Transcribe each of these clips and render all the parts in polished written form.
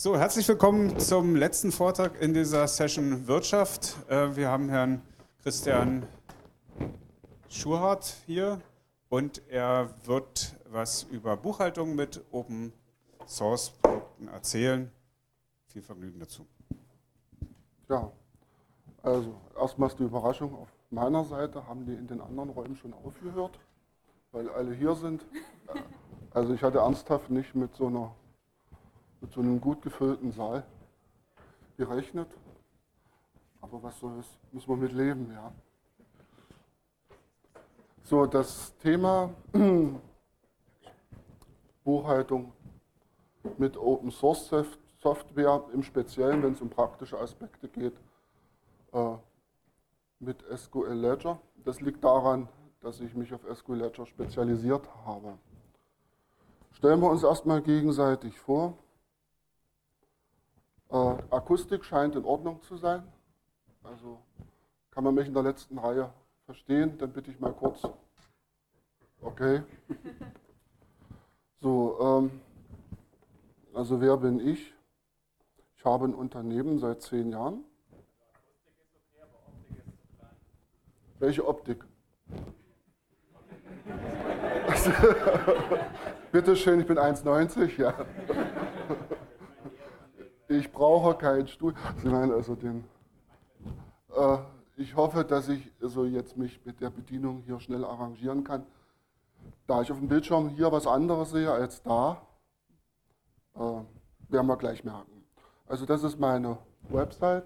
So, herzlich willkommen zum letzten Vortrag in dieser Session Wirtschaft. Wir haben Herrn Christian Schurhardt hier und er wird was über Buchhaltung mit Open Source Produkten erzählen. Viel Vergnügen dazu. Ja, also erstmals die Überraschung auf meiner Seite, haben die in den anderen Räumen schon aufgehört, weil alle hier sind. Also ich hatte ernsthaft nicht mit so einem gut gefüllten Saal gerechnet. Aber was soll's, muss man mit leben, ja. So, das Thema Buchhaltung mit Open Source Software, im Speziellen, wenn es um praktische Aspekte geht, mit SQL Ledger. Das liegt daran, dass ich mich auf SQL Ledger spezialisiert habe. Stellen wir uns erstmal gegenseitig vor. Akustik scheint in Ordnung zu sein. Also kann man mich in der letzten Reihe verstehen? Dann bitte ich mal kurz. Okay. So, also wer bin ich? Ich habe ein Unternehmen seit 10 Jahren. Welche Optik? Bitte schön, ich bin 1,90, ja. Ich brauche keinen Stuhl. Sie meinen also ich hoffe, dass ich also jetzt mich mit der Bedienung hier schnell arrangieren kann. Da ich auf dem Bildschirm hier was anderes sehe als da, werden wir gleich merken. Also das ist meine Website.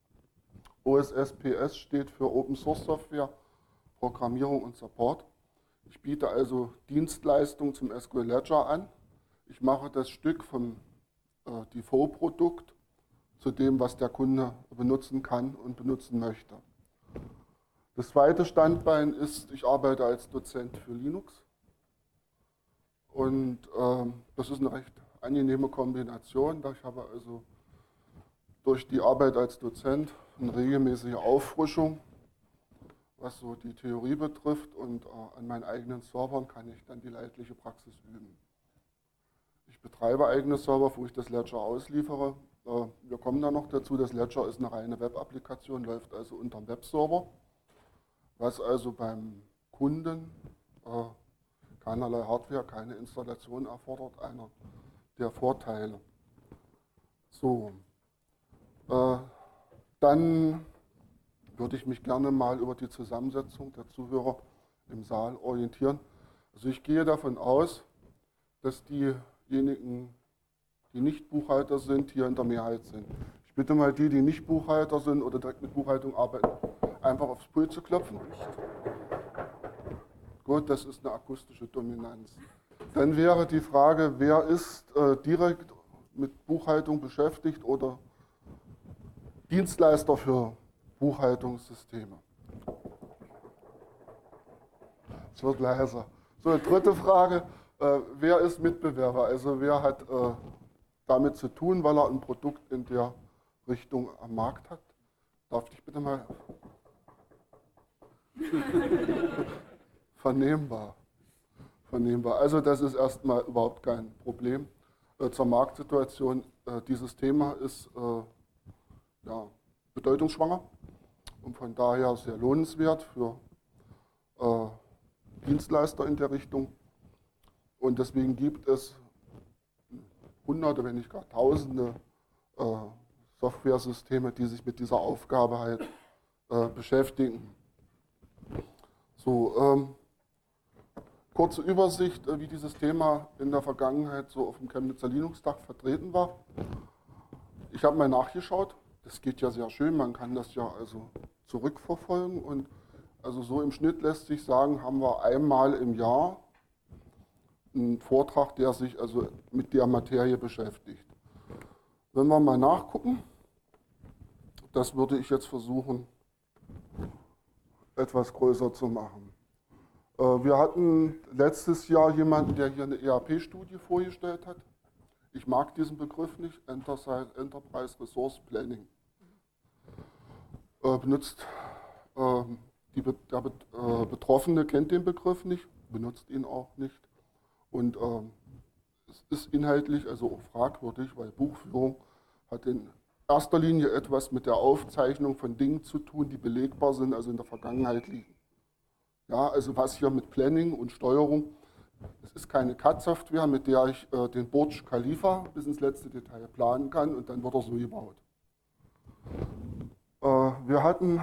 OSSPS steht für Open Source Software, Programmierung und Support. Ich biete also Dienstleistungen zum SQL Ledger an. Ich mache das Stück vom Default-Produkt zu dem, was der Kunde benutzen kann und benutzen möchte. Das zweite Standbein ist, ich arbeite als Dozent für Linux. Und das ist eine recht angenehme Kombination. Ich habe also durch die Arbeit als Dozent eine regelmäßige Auffrischung, was so die Theorie betrifft, und an meinen eigenen Servern kann ich dann die leidliche Praxis üben. Ich betreibe eigene Server, wo ich das Ledger ausliefere. Wir kommen dann noch dazu, das Ledger ist eine reine Web-Applikation, läuft also unter dem Webserver, was also beim Kunden keinerlei Hardware, keine Installation erfordert, einer der Vorteile. So, dann würde ich mich gerne mal über die Zusammensetzung der Zuhörer im Saal orientieren. Also ich gehe davon aus, dass diejenigen, die nicht Buchhalter sind, hier in der Mehrheit sind. Ich bitte mal die nicht Buchhalter sind oder direkt mit Buchhaltung arbeiten, einfach aufs Pult zu klopfen. Gut, das ist eine akustische Dominanz. Dann wäre die Frage, wer ist direkt mit Buchhaltung beschäftigt oder Dienstleister für Buchhaltungssysteme? Es wird leiser. So, dritte Frage, wer ist Mitbewerber? Also wer hat damit zu tun, weil er ein Produkt in der Richtung am Markt hat? Darf ich bitte mal... Vernehmbar. Also das ist erstmal überhaupt kein Problem. Zur Marktsituation, dieses Thema ist bedeutungsschwanger und von daher sehr lohnenswert für Dienstleister in der Richtung. Und deswegen gibt es Hunderte, wenn nicht gar Tausende Softwaresysteme, die sich mit dieser Aufgabe halt beschäftigen. So, kurze Übersicht, wie dieses Thema in der Vergangenheit so auf dem Chemnitzer Linux-Tag vertreten war. Ich habe mal nachgeschaut, das geht ja sehr schön, man kann das ja also zurückverfolgen und also so im Schnitt lässt sich sagen, haben wir einmal im Jahr einen Vortrag, der sich also mit der Materie beschäftigt. Wenn wir mal nachgucken, das würde ich jetzt versuchen, etwas größer zu machen. Wir hatten letztes Jahr jemanden, der hier eine ERP-Studie vorgestellt hat. Ich mag diesen Begriff nicht, Enterprise Resource Planning. Der Betroffene kennt den Begriff nicht, benutzt ihn auch nicht und es ist inhaltlich also auch fragwürdig, weil Buchführung hat in erster Linie etwas mit der Aufzeichnung von Dingen zu tun, die belegbar sind, also in der Vergangenheit liegen. Ja, also was hier mit Planning und Steuerung, es ist keine CAD-Software, mit der ich den Burj Khalifa bis ins letzte Detail planen kann und dann wird er so gebaut. Wir hatten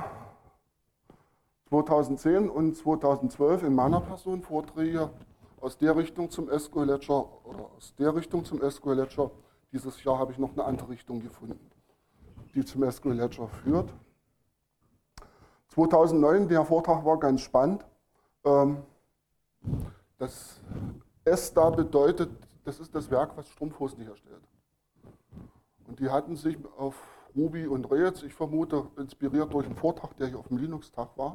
2010 und 2012 in meiner Person Vorträge aus der Richtung zum SQL Ledger oder aus der Richtung zum SQL Ledger. Dieses Jahr habe ich noch eine andere Richtung gefunden, die zum SQL Ledger führt. 2009, der Vortrag war ganz spannend. Das S da bedeutet, das ist das Werk, was Strumpfhosen herstellt. Und die hatten sich auf Ruby und Rails, ich vermute, inspiriert durch einen Vortrag, der hier auf dem Linux-Tag war,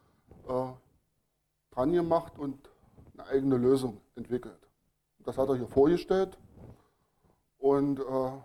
dran gemacht und eine eigene Lösung entwickelt. Das hat er hier vorgestellt und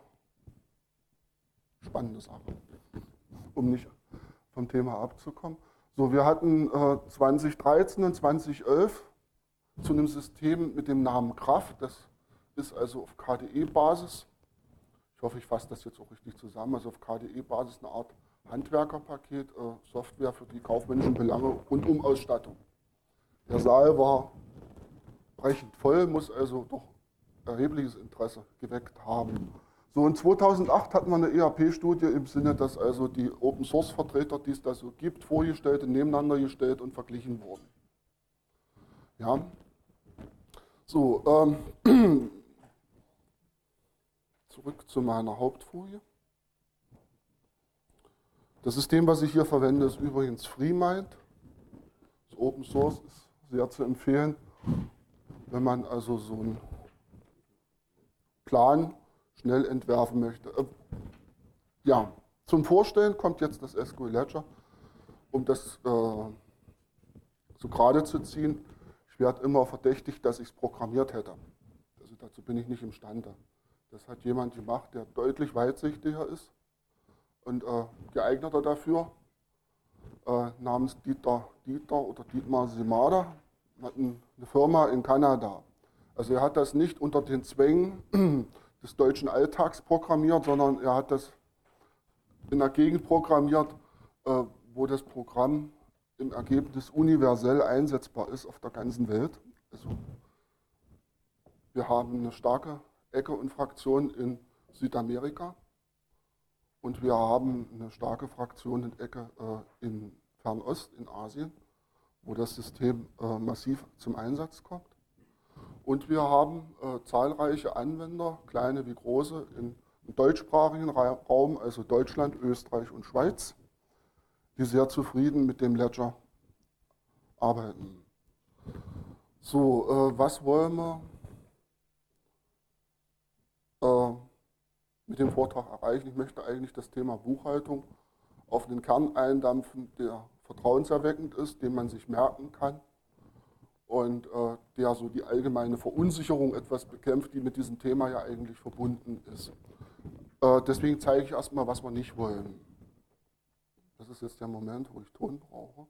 spannende Sache, um nicht vom Thema abzukommen. So, wir hatten 2013 und 2011 zu einem System mit dem Namen Kraft, das ist also auf KDE-Basis. Ich hoffe, ich fasse das jetzt auch richtig zusammen. Also auf KDE-Basis eine Art Handwerkerpaket, Software für die kaufmännischen Belange und Ausstattung. Der Saal war brechend voll, muss also doch erhebliches Interesse geweckt haben. So, in 2008 hatten wir eine ERP-Studie im Sinne, dass also die Open-Source-Vertreter, die es da so gibt, vorgestellt und nebeneinander gestellt und verglichen wurden. Ja. So, zurück zu meiner Hauptfolie. Das System, was ich hier verwende, ist übrigens FreeMind. Das Open Source ist sehr zu empfehlen, wenn man also so einen Plan schnell entwerfen möchte. Ja, zum Vorstellen kommt jetzt das SQL Ledger, um das so gerade zu ziehen. Ich werde immer verdächtigt, dass ich es programmiert hätte. Also dazu bin ich nicht imstande. Das hat jemand gemacht, der deutlich weitsichtiger ist und geeigneter dafür, namens Dietmar Simada, hat eine Firma in Kanada. Also er hat das nicht unter den Zwängen des deutschen Alltags programmiert, sondern er hat das in einer Gegend programmiert, wo das Programm im Ergebnis universell einsetzbar ist auf der ganzen Welt. Also wir haben eine starke Ecke und Fraktion in Südamerika und wir haben eine starke Fraktion und Ecke in Fernost, in Asien, wo das System massiv zum Einsatz kommt. Und wir haben zahlreiche Anwender, kleine wie große, im deutschsprachigen Raum, also Deutschland, Österreich und Schweiz, die sehr zufrieden mit dem Ledger arbeiten. So, was wollen wir mit dem Vortrag erreichen? Ich möchte eigentlich das Thema Buchhaltung auf den Kern eindampfen, der vertrauenserweckend ist, den man sich merken kann und der so die allgemeine Verunsicherung etwas bekämpft, die mit diesem Thema ja eigentlich verbunden ist. Deswegen zeige ich erstmal, was wir nicht wollen. Das ist jetzt der Moment, wo ich Ton brauche.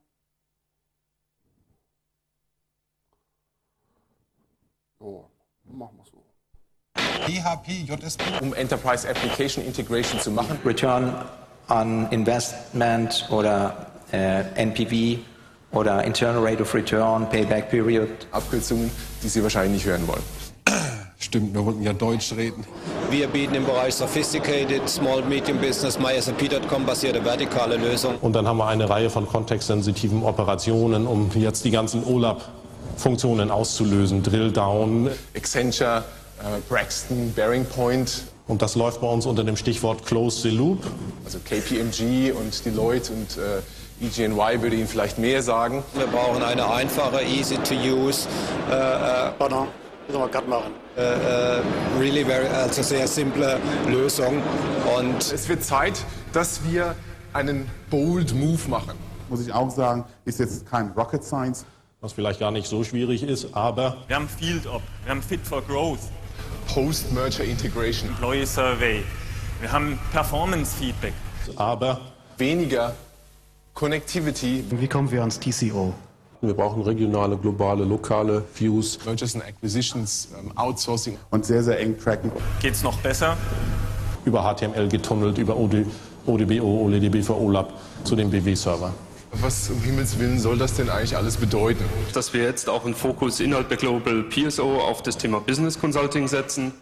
So, machen wir es so. PHP, JSP, um Enterprise Application Integration zu machen. Return on Investment oder NPV oder Internal Rate of Return, Payback Period. Abkürzungen, die Sie wahrscheinlich nicht hören wollen. Stimmt, wir wollten ja Deutsch reden. Wir bieten im Bereich Sophisticated Small Medium Business MySAP.com basierte vertikale Lösungen. Und dann haben wir eine Reihe von kontextsensitiven Operationen, um jetzt die ganzen OLAP-Funktionen auszulösen. Drill Down, Accenture, Braxton, Bearing Point. Und das läuft bei uns unter dem Stichwort Close the Loop. Also KPMG und Deloitte und EY würde Ihnen vielleicht mehr sagen. Wir brauchen eine einfache, easy to use, Pardon, müssen wir gerade machen. really very, also sehr simple Lösung. Und Es wird Zeit, dass wir einen bold Move machen. Muss ich auch sagen, ist jetzt kein Rocket Science. Was vielleicht gar nicht so schwierig ist, aber Wir haben Field Op, wir haben Fit for Growth, Post-Merger Integration. Employee Survey, wir haben Performance Feedback. aber Weniger Connectivity. Wie kommen wir ans TCO? Wir brauchen regionale, globale, lokale Views. Mergers and Acquisitions, Outsourcing. Und sehr, sehr eng tracken. Geht's noch besser? Über HTML getunnelt, über ODBO, OLEDB für OLAP zu dem BW-Server. Was um Himmels Willen soll das denn eigentlich alles bedeuten? Dass wir jetzt auch einen Fokus innerhalb der Global PSO auf das Thema Business Consulting setzen.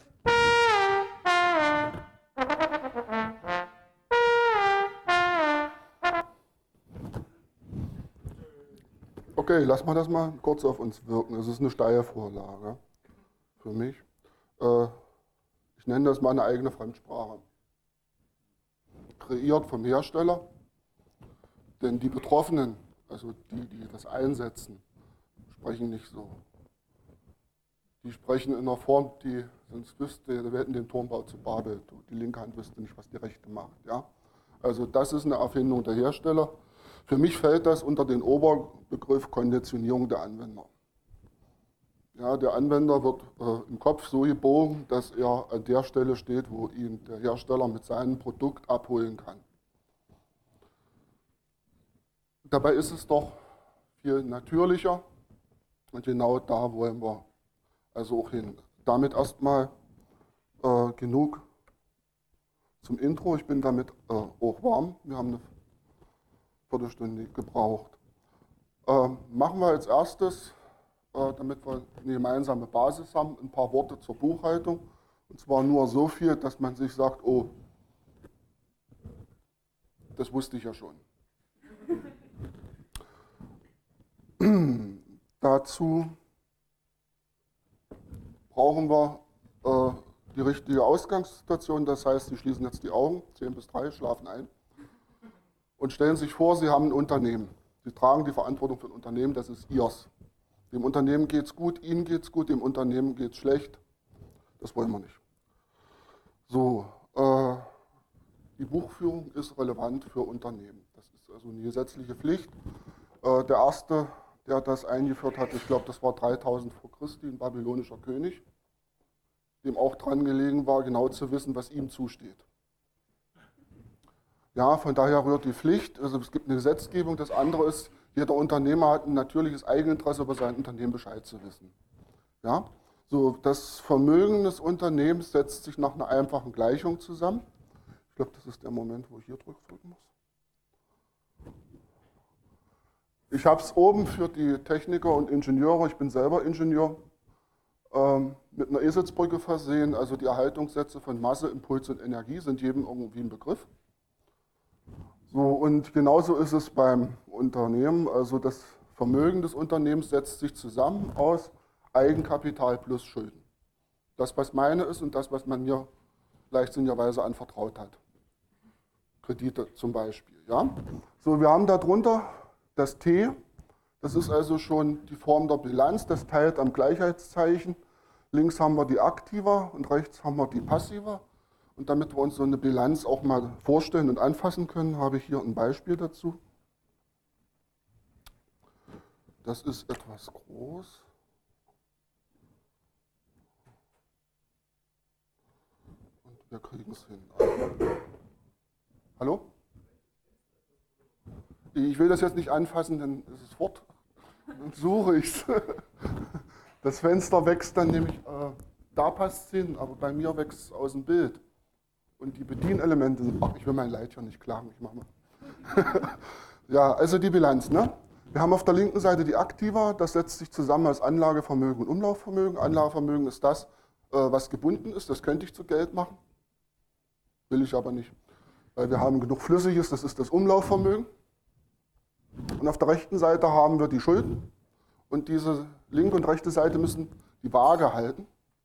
Okay, lassen wir das mal kurz auf uns wirken. Es ist eine Steilvorlage für mich. Ich nenne das meine eigene Fremdsprache. Kreiert vom Hersteller, denn die Betroffenen, also die das einsetzen, sprechen nicht so. Die sprechen in einer Form, die sonst wüsste, wir hätten den Turmbau zu Babel. Die linke Hand wüsste nicht, was die rechte macht. Ja? Also das ist eine Erfindung der Hersteller. Für mich fällt das unter den Oberbegriff Konditionierung der Anwender. Ja, der Anwender wird im Kopf so gebogen, dass er an der Stelle steht, wo ihn der Hersteller mit seinem Produkt abholen kann. Dabei ist es doch viel natürlicher und genau da wollen wir also auch hin. Damit erstmal genug zum Intro. Ich bin damit auch warm. Wir haben eine Viertelstunde gebraucht. Machen wir als erstes, damit wir eine gemeinsame Basis haben, ein paar Worte zur Buchhaltung. Und zwar nur so viel, dass man sich sagt, oh, das wusste ich ja schon. Dazu brauchen wir die richtige Ausgangssituation. Das heißt, Sie schließen jetzt die Augen, 10 bis 3, schlafen ein. Und stellen sich vor, Sie haben ein Unternehmen. Sie tragen die Verantwortung für ein Unternehmen, das ist Ihrs. Dem Unternehmen geht es gut, Ihnen geht es gut, dem Unternehmen geht es schlecht. Das wollen wir nicht. So, die Buchführung ist relevant für Unternehmen. Das ist also eine gesetzliche Pflicht. Der erste, der das eingeführt hat, ich glaube, das war 3000 vor Christi, ein babylonischer König, dem auch dran gelegen war, genau zu wissen, was ihm zusteht. Ja, von daher rührt die Pflicht, also es gibt eine Gesetzgebung. Das andere ist, jeder Unternehmer hat ein natürliches Eigeninteresse, über sein Unternehmen Bescheid zu wissen. Ja? So, das Vermögen des Unternehmens setzt sich nach einer einfachen Gleichung zusammen. Ich glaube, das ist der Moment, wo ich hier drücken muss. Ich habe es oben für die Techniker und Ingenieure, ich bin selber Ingenieur, mit einer Eselsbrücke versehen. Also die Erhaltungssätze von Masse, Impuls und Energie sind jedem irgendwie ein Begriff. So, und genauso ist es beim Unternehmen. Also das Vermögen des Unternehmens setzt sich zusammen aus Eigenkapital plus Schulden. Das, was meine ist und das, was man mir leichtsinnigerweise anvertraut hat. Kredite zum Beispiel. Ja? So, wir haben darunter das T. Das ist also schon die Form der Bilanz. Das teilt am Gleichheitszeichen. Links haben wir die Aktiva und rechts haben wir die Passiva. Und damit wir uns so eine Bilanz auch mal vorstellen und anfassen können, habe ich hier ein Beispiel dazu. Das ist etwas groß. Und wir kriegen es hin. Hallo? Ich will das jetzt nicht anfassen, denn es ist fort. Dann suche ich es. Das Fenster wächst dann nämlich, da passt es hin, aber bei mir wächst es aus dem Bild. Und die Bedienelemente sind, ach, ich will mein Leid hier nicht klagen, ich mache mal. Ja, also die Bilanz, ne? Wir haben auf der linken Seite die Aktiva, das setzt sich zusammen als Anlagevermögen und Umlaufvermögen. Anlagevermögen ist das, was gebunden ist, das könnte ich zu Geld machen, will ich aber nicht, weil wir haben genug Flüssiges, das ist das Umlaufvermögen. Und auf der rechten Seite haben wir die Schulden und diese linke und rechte Seite müssen die Waage halten.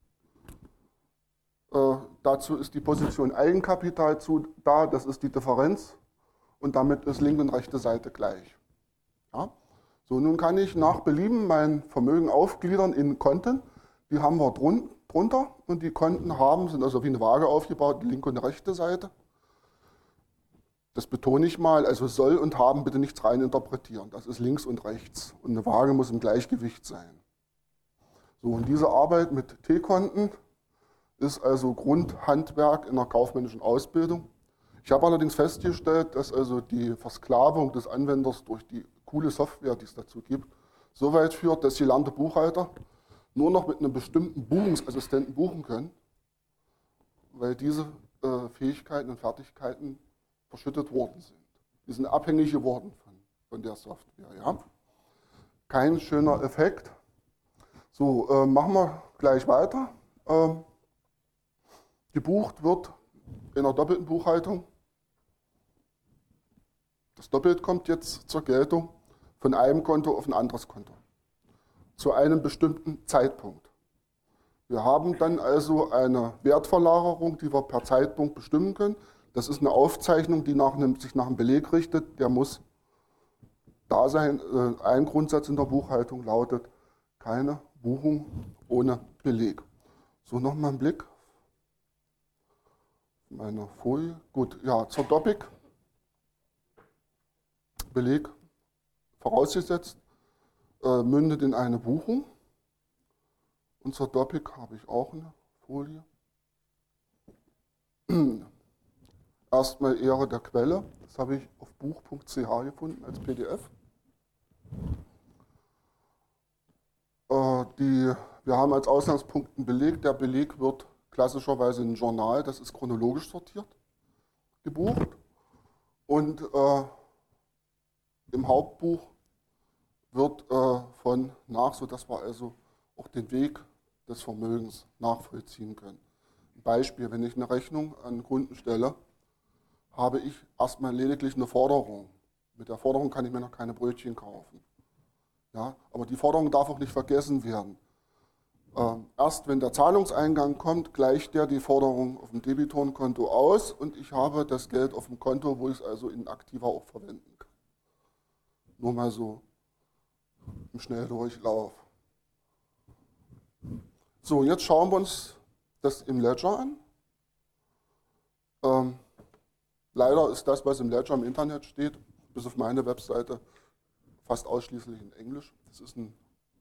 Dazu ist die Position Eigenkapital da, das ist die Differenz und damit ist linke und rechte Seite gleich. Ja? So, nun kann ich nach Belieben mein Vermögen aufgliedern in Konten, die haben wir drunter und die Konten sind also wie eine Waage aufgebaut, die linke und die rechte Seite. Das betone ich mal, also soll und haben bitte nichts rein interpretieren, das ist links und rechts und eine Waage muss im Gleichgewicht sein. So, und diese Arbeit mit T-Konten ist also Grundhandwerk in der kaufmännischen Ausbildung. Ich habe allerdings festgestellt, dass also die Versklavung des Anwenders durch die coole Software, die es dazu gibt, so weit führt, dass gelernte Buchhalter nur noch mit einem bestimmten Buchungsassistenten buchen können, weil diese Fähigkeiten und Fertigkeiten verschüttet worden sind. Die sind abhängig geworden von der Software. Ja? Kein schöner Effekt. So, machen wir gleich weiter. Gebucht wird in einer doppelten Buchhaltung. Das Doppelt kommt jetzt zur Geltung von einem Konto auf ein anderes Konto. Zu einem bestimmten Zeitpunkt. Wir haben dann also eine Wertverlagerung, die wir per Zeitpunkt bestimmen können. Das ist eine Aufzeichnung, die sich nach einem Beleg richtet. Der muss da sein. Ein Grundsatz in der Buchhaltung lautet, keine Buchung ohne Beleg. So, nochmal einen Blick. Meine Folie. Gut, ja, zur Topic. Beleg vorausgesetzt, mündet in eine Buchung. Und zur Topic habe ich auch eine Folie. Erstmal Ehre der Quelle. Das habe ich auf buch.ch gefunden als PDF. Wir haben als Ausgangspunkt einen Beleg. Der Beleg wird klassischerweise in ein Journal, das ist chronologisch sortiert, gebucht. Und im Hauptbuch wird sodass wir also auch den Weg des Vermögens nachvollziehen können. Ein Beispiel, wenn ich eine Rechnung an Kunden stelle, habe ich erstmal lediglich eine Forderung. Mit der Forderung kann ich mir noch keine Brötchen kaufen. Ja, aber die Forderung darf auch nicht vergessen werden. Erst wenn der Zahlungseingang kommt, gleicht der die Forderung auf dem Debitorenkonto aus und ich habe das Geld auf dem Konto, wo ich es also in aktiver auch verwenden kann. Nur mal so im Schnelldurchlauf. So, jetzt schauen wir uns das im Ledger an. Leider ist das, was im Ledger im Internet steht, bis auf meine Webseite, fast ausschließlich in Englisch. Das ist eine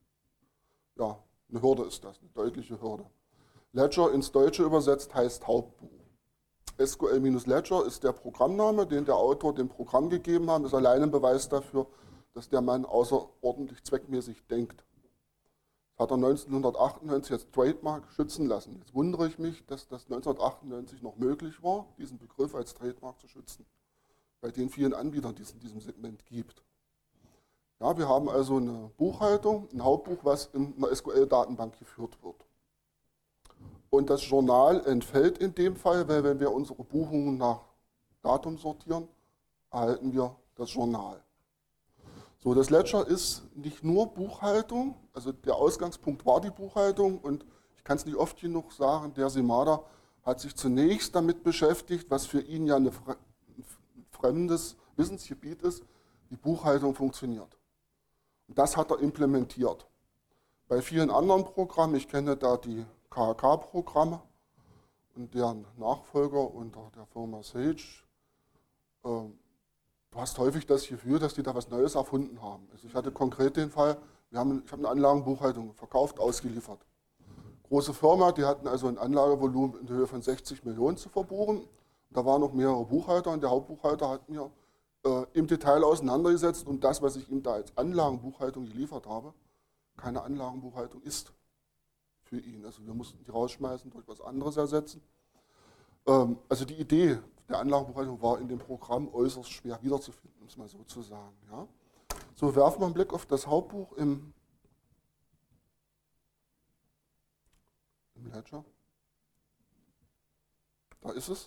Hürde ist das, eine deutliche Hürde. Ledger ins Deutsche übersetzt heißt Hauptbuch. SQL-Ledger ist der Programmname, den der Autor dem Programm gegeben hat. Das ist allein ein Beweis dafür, dass der Mann außerordentlich zweckmäßig denkt. Das hat er 1998 als Trademark schützen lassen. Jetzt wundere ich mich, dass das 1998 noch möglich war, diesen Begriff als Trademark zu schützen, bei den vielen Anbietern, die es in diesem Segment gibt. Ja, wir haben also eine Buchhaltung, ein Hauptbuch, was in einer SQL-Datenbank geführt wird. Und das Journal entfällt in dem Fall, weil wenn wir unsere Buchungen nach Datum sortieren, erhalten wir das Journal. So, das Ledger ist nicht nur Buchhaltung, also der Ausgangspunkt war die Buchhaltung und ich kann es nicht oft genug sagen, der Simada hat sich zunächst damit beschäftigt, was für ihn ja ein fremdes Wissensgebiet ist, die Buchhaltung funktioniert. Und das hat er implementiert. Bei vielen anderen Programmen, ich kenne da die KHK-Programme und deren Nachfolger unter der Firma Sage, du hast häufig das Gefühl, dass die da was Neues erfunden haben. Also ich hatte konkret den Fall, ich habe eine Anlagenbuchhaltung verkauft, ausgeliefert. Große Firma, die hatten also ein Anlagevolumen in Höhe von 60 Millionen zu verbuchen. Da waren noch mehrere Buchhalter und der Hauptbuchhalter hat mir im Detail auseinandergesetzt und das, was ich ihm da als Anlagenbuchhaltung geliefert habe, keine Anlagenbuchhaltung ist für ihn. Also wir mussten die rausschmeißen, durch was anderes ersetzen. Also die Idee der Anlagenbuchhaltung war in dem Programm äußerst schwer wiederzufinden, um es mal so zu sagen. Ja. So, werfen wir einen Blick auf das Hauptbuch im Ledger. Da ist es.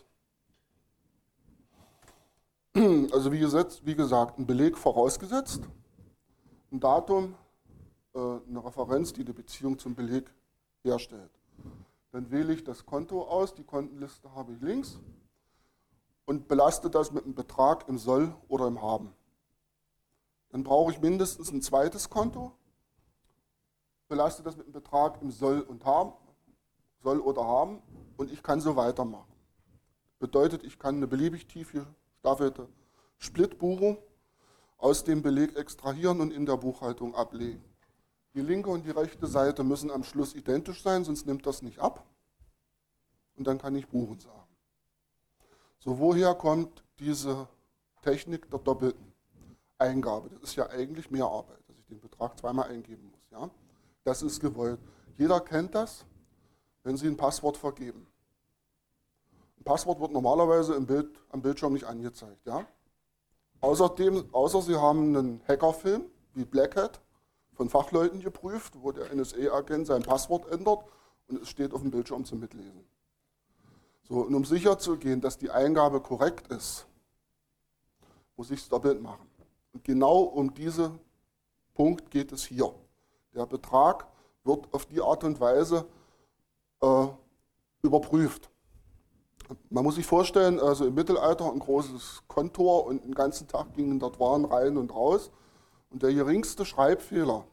Also wie gesagt, ein Beleg vorausgesetzt, ein Datum, eine Referenz, die eine Beziehung zum Beleg herstellt. Dann wähle ich das Konto aus, die Kontenliste habe ich links und belaste das mit einem Betrag im Soll oder im Haben. Dann brauche ich mindestens ein zweites Konto, belaste das mit einem Betrag im Soll oder Haben und ich kann so weitermachen. Bedeutet, ich kann eine beliebig tief gestaffelte Splitbuchung aus dem Beleg extrahieren und in der Buchhaltung ablegen. Die linke und die rechte Seite müssen am Schluss identisch sein, sonst nimmt das nicht ab. Und dann kann ich buchen sagen. So, woher kommt diese Technik der doppelten Eingabe? Das ist ja eigentlich mehr Arbeit. Also ich den Betrag zweimal eingeben muss. Ja? Das ist gewollt. Jeder kennt das, wenn Sie ein Passwort vergeben. Ein Passwort wird normalerweise am Bildschirm nicht angezeigt. Ja? Außer Sie haben einen Hackerfilm wie Black Hat von Fachleuten geprüft, wo der NSA-Agent sein Passwort ändert und es steht auf dem Bildschirm zum Mitlesen. So, und um sicher zu gehen, dass die Eingabe korrekt ist, muss ich es doppelt machen. Und genau um diesen Punkt geht es hier. Der Betrag wird auf die Art und Weise überprüft. Man muss sich vorstellen, also im Mittelalter ein großes Kontor und den ganzen Tag gingen dort Waren rein und raus. Und der geringste Schreibfehler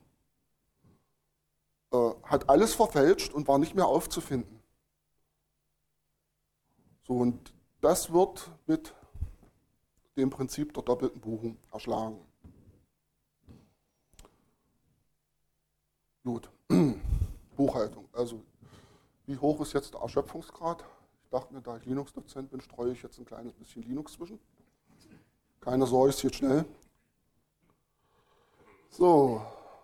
hat alles verfälscht und war nicht mehr aufzufinden. So, und das wird mit dem Prinzip der doppelten Buchung erschlagen. Gut, Buchhaltung. Also, wie hoch ist jetzt der Erschöpfungsgrad? Ich dachte mir, da ich Linux-Dozent bin, streue ich jetzt ein kleines bisschen Linux zwischen. Keine Sorge, es geht schnell. So,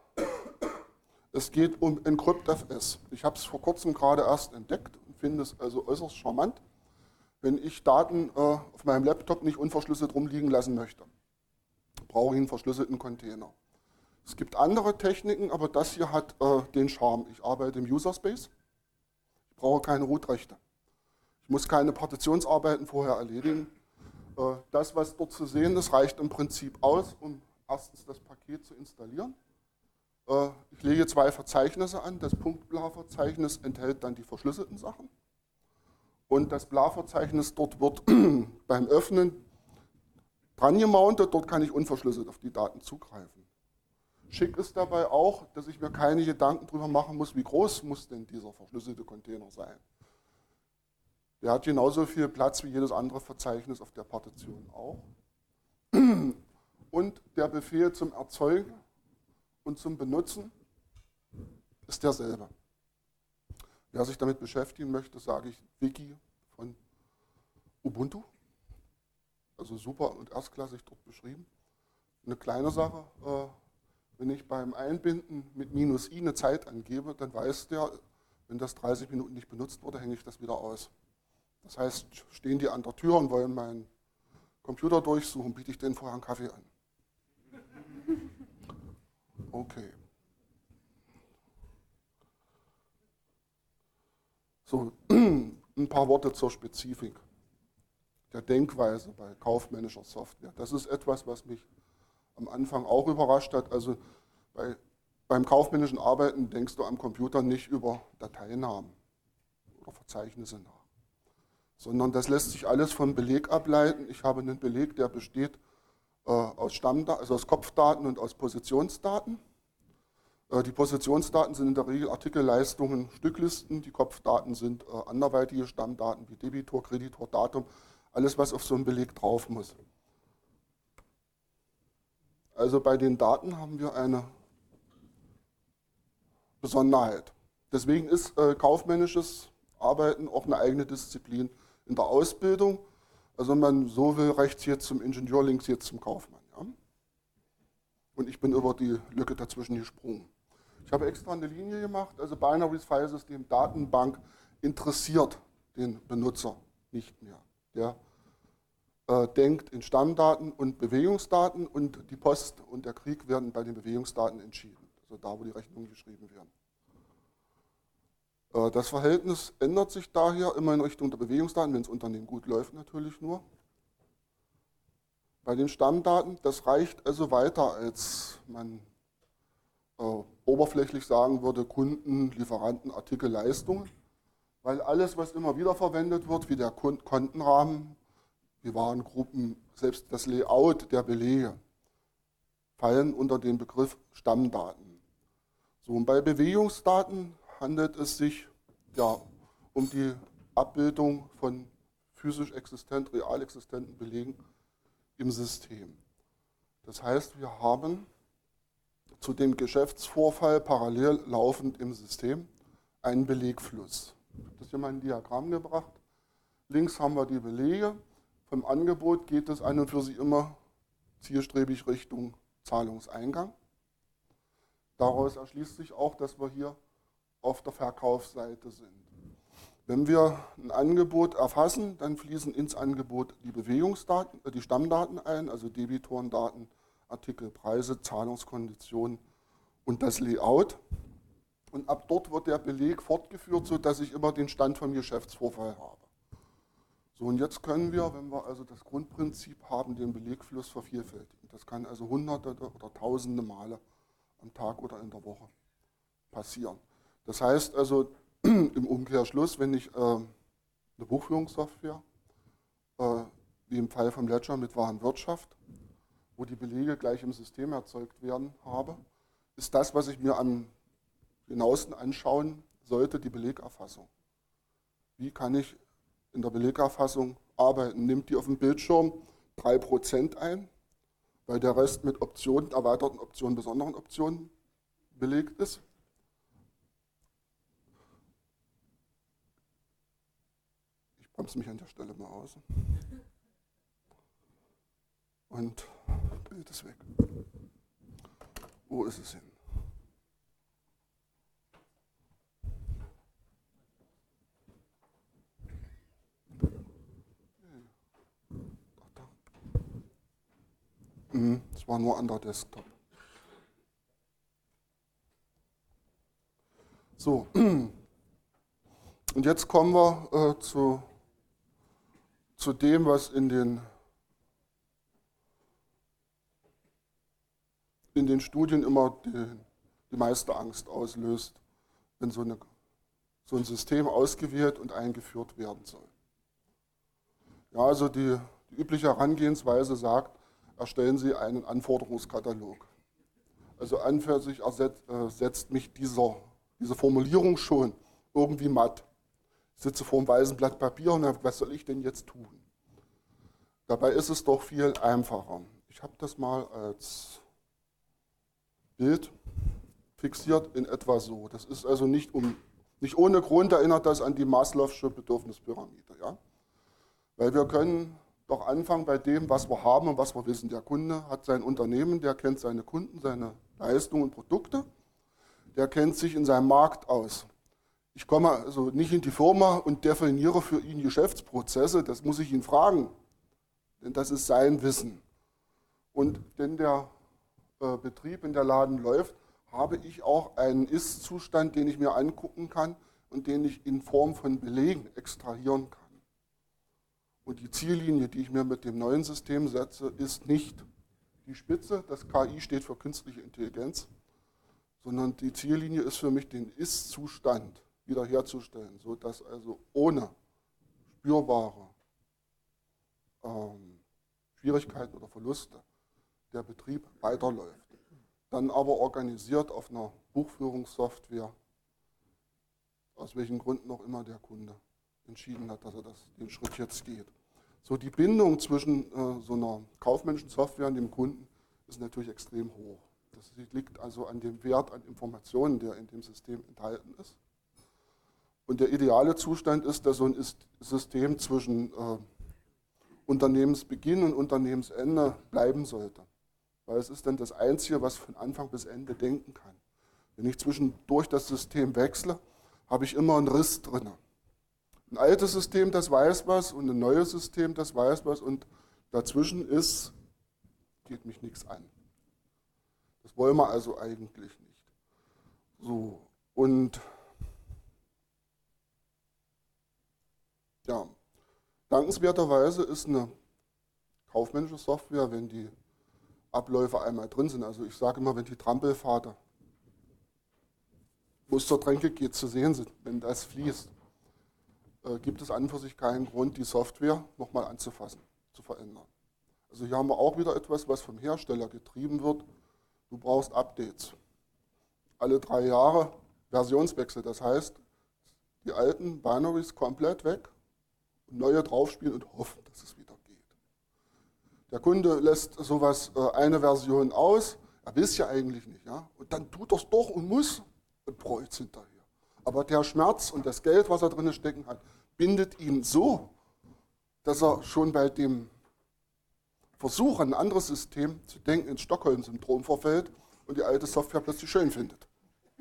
es geht um EncryptFS. Ich habe es vor kurzem gerade erst entdeckt und finde es also äußerst charmant, wenn ich Daten auf meinem Laptop nicht unverschlüsselt rumliegen lassen möchte. Brauche ich einen verschlüsselten Container. Es gibt andere Techniken, aber das hier hat den Charme. Ich arbeite im User-Space. Ich brauche keine Root-Rechte. Ich muss keine Partitionsarbeiten vorher erledigen. Das, was dort zu sehen ist, reicht im Prinzip aus, um erstens das Paket zu installieren. Ich lege 2 Verzeichnisse an. Das .bla-Verzeichnis enthält dann die verschlüsselten Sachen. Und das BLA-Verzeichnis dort wird beim Öffnen dran gemountet. Dort kann ich unverschlüsselt auf die Daten zugreifen. Schick ist dabei auch, dass ich mir keine Gedanken darüber machen muss, wie groß muss denn dieser verschlüsselte Container sein. Der hat genauso viel Platz wie jedes andere Verzeichnis auf der Partition auch. Und der Befehl zum Erzeugen und zum Benutzen ist derselbe. Wer sich damit beschäftigen möchte, sage ich Wiki von Ubuntu. Also super und erstklassig dort beschrieben. Eine kleine Sache, wenn ich beim Einbinden mit -i eine Zeit angebe, dann weiß der, wenn das 30 Minuten nicht benutzt wurde, hänge ich das wieder aus. Das heißt, stehen die an der Tür und wollen meinen Computer durchsuchen, biete ich denen vorher einen Kaffee an. Okay. So, ein paar Worte zur Spezifik der Denkweise bei kaufmännischer Software. Das ist etwas, was mich am Anfang auch überrascht hat. Also beim kaufmännischen Arbeiten denkst du am Computer nicht über Dateinamen oder Verzeichnisse nach, sondern das lässt sich alles vom Beleg ableiten. Ich habe einen Beleg, der besteht aus Stammdaten, also aus Kopfdaten und aus Positionsdaten. Die Positionsdaten sind in der Regel Artikelleistungen, Stücklisten. Die Kopfdaten sind anderweitige Stammdaten wie Debitor, Kreditor, Datum, alles, was auf so einem Beleg drauf muss. Also bei den Daten haben wir eine Besonderheit. Deswegen ist kaufmännisches Arbeiten auch eine eigene Disziplin in der Ausbildung. Also wenn man so will, rechts jetzt zum Ingenieur, links jetzt zum Kaufmann. Ja? Und ich bin über die Lücke dazwischen gesprungen. Ich habe extra eine Linie gemacht, also Binary File System Datenbank interessiert den Benutzer nicht mehr. Der denkt in Stammdaten und Bewegungsdaten und die Post und der Krieg werden bei den Bewegungsdaten entschieden, also da, wo die Rechnungen geschrieben werden. Das Verhältnis ändert sich daher immer in Richtung der Bewegungsdaten, wenn das Unternehmen gut läuft natürlich nur. Bei den Stammdaten, das reicht also weiter, als man oberflächlich sagen würde, Kunden, Lieferanten, Artikel, Leistungen, weil alles, was immer wieder verwendet wird, wie der Kontenrahmen, die Warengruppen, selbst das Layout der Belege, fallen unter den Begriff Stammdaten. So, und bei Bewegungsdaten handelt es sich ja um die Abbildung von physisch existent, real existenten Belegen im System. Das heißt, wir haben zu dem Geschäftsvorfall parallel laufend im System einen Belegfluss. Ich habe das hier mal in ein Diagramm gebracht. Links haben wir die Belege. Vom Angebot geht es an und für sich immer zielstrebig Richtung Zahlungseingang. daraus erschließt sich auch, dass wir hier auf der Verkaufsseite sind. Wenn wir ein Angebot erfassen, dann fließen ins Angebot die Bewegungsdaten, die Stammdaten ein, also Debitorendaten, Artikel, Preise, Zahlungskonditionen und das Layout. Und ab dort wird der Beleg fortgeführt, sodass ich immer den Stand vom Geschäftsvorfall habe. So, und jetzt können wir, wenn wir also das Grundprinzip haben, den Belegfluss vervielfältigen. Das kann also hunderte oder tausende Male am Tag oder in der Woche passieren. Das heißt also im Umkehrschluss, wenn ich eine Buchführungssoftware, wie im Fall vom Ledger mit Warenwirtschaft, wo die Belege gleich im System erzeugt werden, habe, ist das, was ich mir am genauesten anschauen sollte, die Belegerfassung. Wie kann ich in der Belegerfassung arbeiten? Nimmt die auf dem Bildschirm 3% ein, weil der Rest mit Optionen, erweiterten Optionen, besonderen Optionen belegt ist? Ich bremse mich an der Stelle mal aus. Und Bild ist weg. Wo ist es hin? Das war nur an der Desktop. So, und jetzt kommen wir zu dem, was in den Studien immer die meiste Angst auslöst, wenn so ein System ausgewählt und eingeführt werden soll. Ja, also die übliche Herangehensweise sagt, erstellen Sie einen Anforderungskatalog. Also an für sich setzt mich diese Formulierung schon irgendwie matt. Ich sitze vor einem weißen Blatt Papier und was soll ich denn jetzt tun? Dabei ist es doch viel einfacher. Ich habe das mal als Bild fixiert in etwa so. Das ist also nicht ohne Grund, erinnert das an die Maslow'sche Bedürfnispyramide. Ja? Weil wir können doch anfangen bei dem, was wir haben und was wir wissen. Der Kunde hat sein Unternehmen, der kennt seine Kunden, seine Leistungen und Produkte, der kennt sich in seinem Markt aus. Ich komme also nicht in die Firma und definiere für ihn Geschäftsprozesse, das muss ich ihn fragen, denn das ist sein Wissen. Und wenn der Betrieb in der Laden läuft, habe ich auch einen Ist-Zustand, den ich mir angucken kann und den ich in Form von Belegen extrahieren kann. Und die Ziellinie, die ich mir mit dem neuen System setze, ist nicht die Spitze, das KI steht für künstliche Intelligenz, sondern die Ziellinie ist für mich, den Ist-Zustand wiederherzustellen, sodass also ohne spürbare Schwierigkeiten oder Verluste der Betrieb weiterläuft. Dann aber organisiert auf einer Buchführungssoftware, aus welchen Gründen auch immer der Kunde entschieden hat, dass er den Schritt jetzt geht. So, die Bindung zwischen so einer kaufmännischen Software und dem Kunden ist natürlich extrem hoch. Das liegt also an dem Wert an Informationen, der in dem System enthalten ist. Und der ideale Zustand ist, dass so ein System zwischen Unternehmensbeginn und Unternehmensende bleiben sollte. Weil es ist dann das Einzige, was von Anfang bis Ende denken kann. Wenn ich zwischendurch das System wechsle, habe ich immer einen Riss drin. Ein altes System, das weiß was, und ein neues System, das weiß was, und dazwischen geht mich nichts an. Das wollen wir also eigentlich nicht. So, und ja, dankenswerterweise ist eine kaufmännische Software, wenn die Abläufe einmal drin sind, also ich sage immer, wenn die Trampelfade, wo es zur Tränke geht, zu sehen sind, wenn das fließt, gibt es an und für sich keinen Grund, die Software nochmal anzufassen, zu verändern. Also hier haben wir auch wieder etwas, was vom Hersteller getrieben wird. Du brauchst Updates. Alle 3 Jahre Versionswechsel, das heißt, die alten Binaries komplett weg und neue draufspielen und hoffen, dass es wieder geht. Der Kunde lässt sowas, eine Version aus, er will es ja eigentlich nicht, ja? Und dann tut er es doch und muss und bereut es hinterher. Aber der Schmerz und das Geld, was er drin stecken hat, bindet ihn so, dass er schon bei dem Versuch, an ein anderes System zu denken, ins Stockholm-Syndrom verfällt und die alte Software plötzlich schön findet.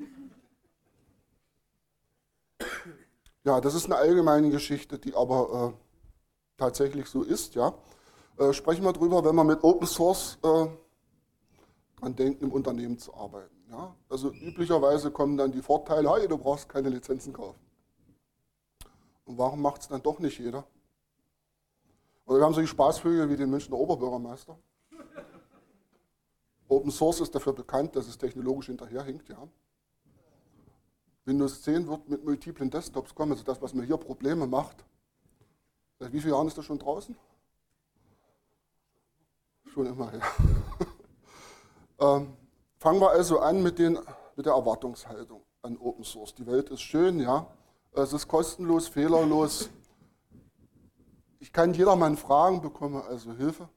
Ja, das ist eine allgemeine Geschichte, die aber tatsächlich so ist. Ja. Sprechen wir drüber, wenn wir mit Open Source dran denken, im Unternehmen zu arbeiten. Ja. Also üblicherweise kommen dann die Vorteile, hey, du brauchst keine Lizenzen kaufen. Und warum macht es dann doch nicht jeder? Oder wir haben solche Spaßvögel wie den Münchner Oberbürgermeister. Open Source ist dafür bekannt, dass es technologisch hinterherhinkt. Ja. Windows 10 wird mit multiplen Desktops kommen, also das, was mir hier Probleme macht. Seit wie vielen Jahren ist das schon draußen? Schon immer her. Fangen wir also an mit der Erwartungshaltung an Open Source. Die Welt ist schön, ja. Es ist kostenlos, fehlerlos. Ich kann jedermann fragen, bekomme also Hilfe.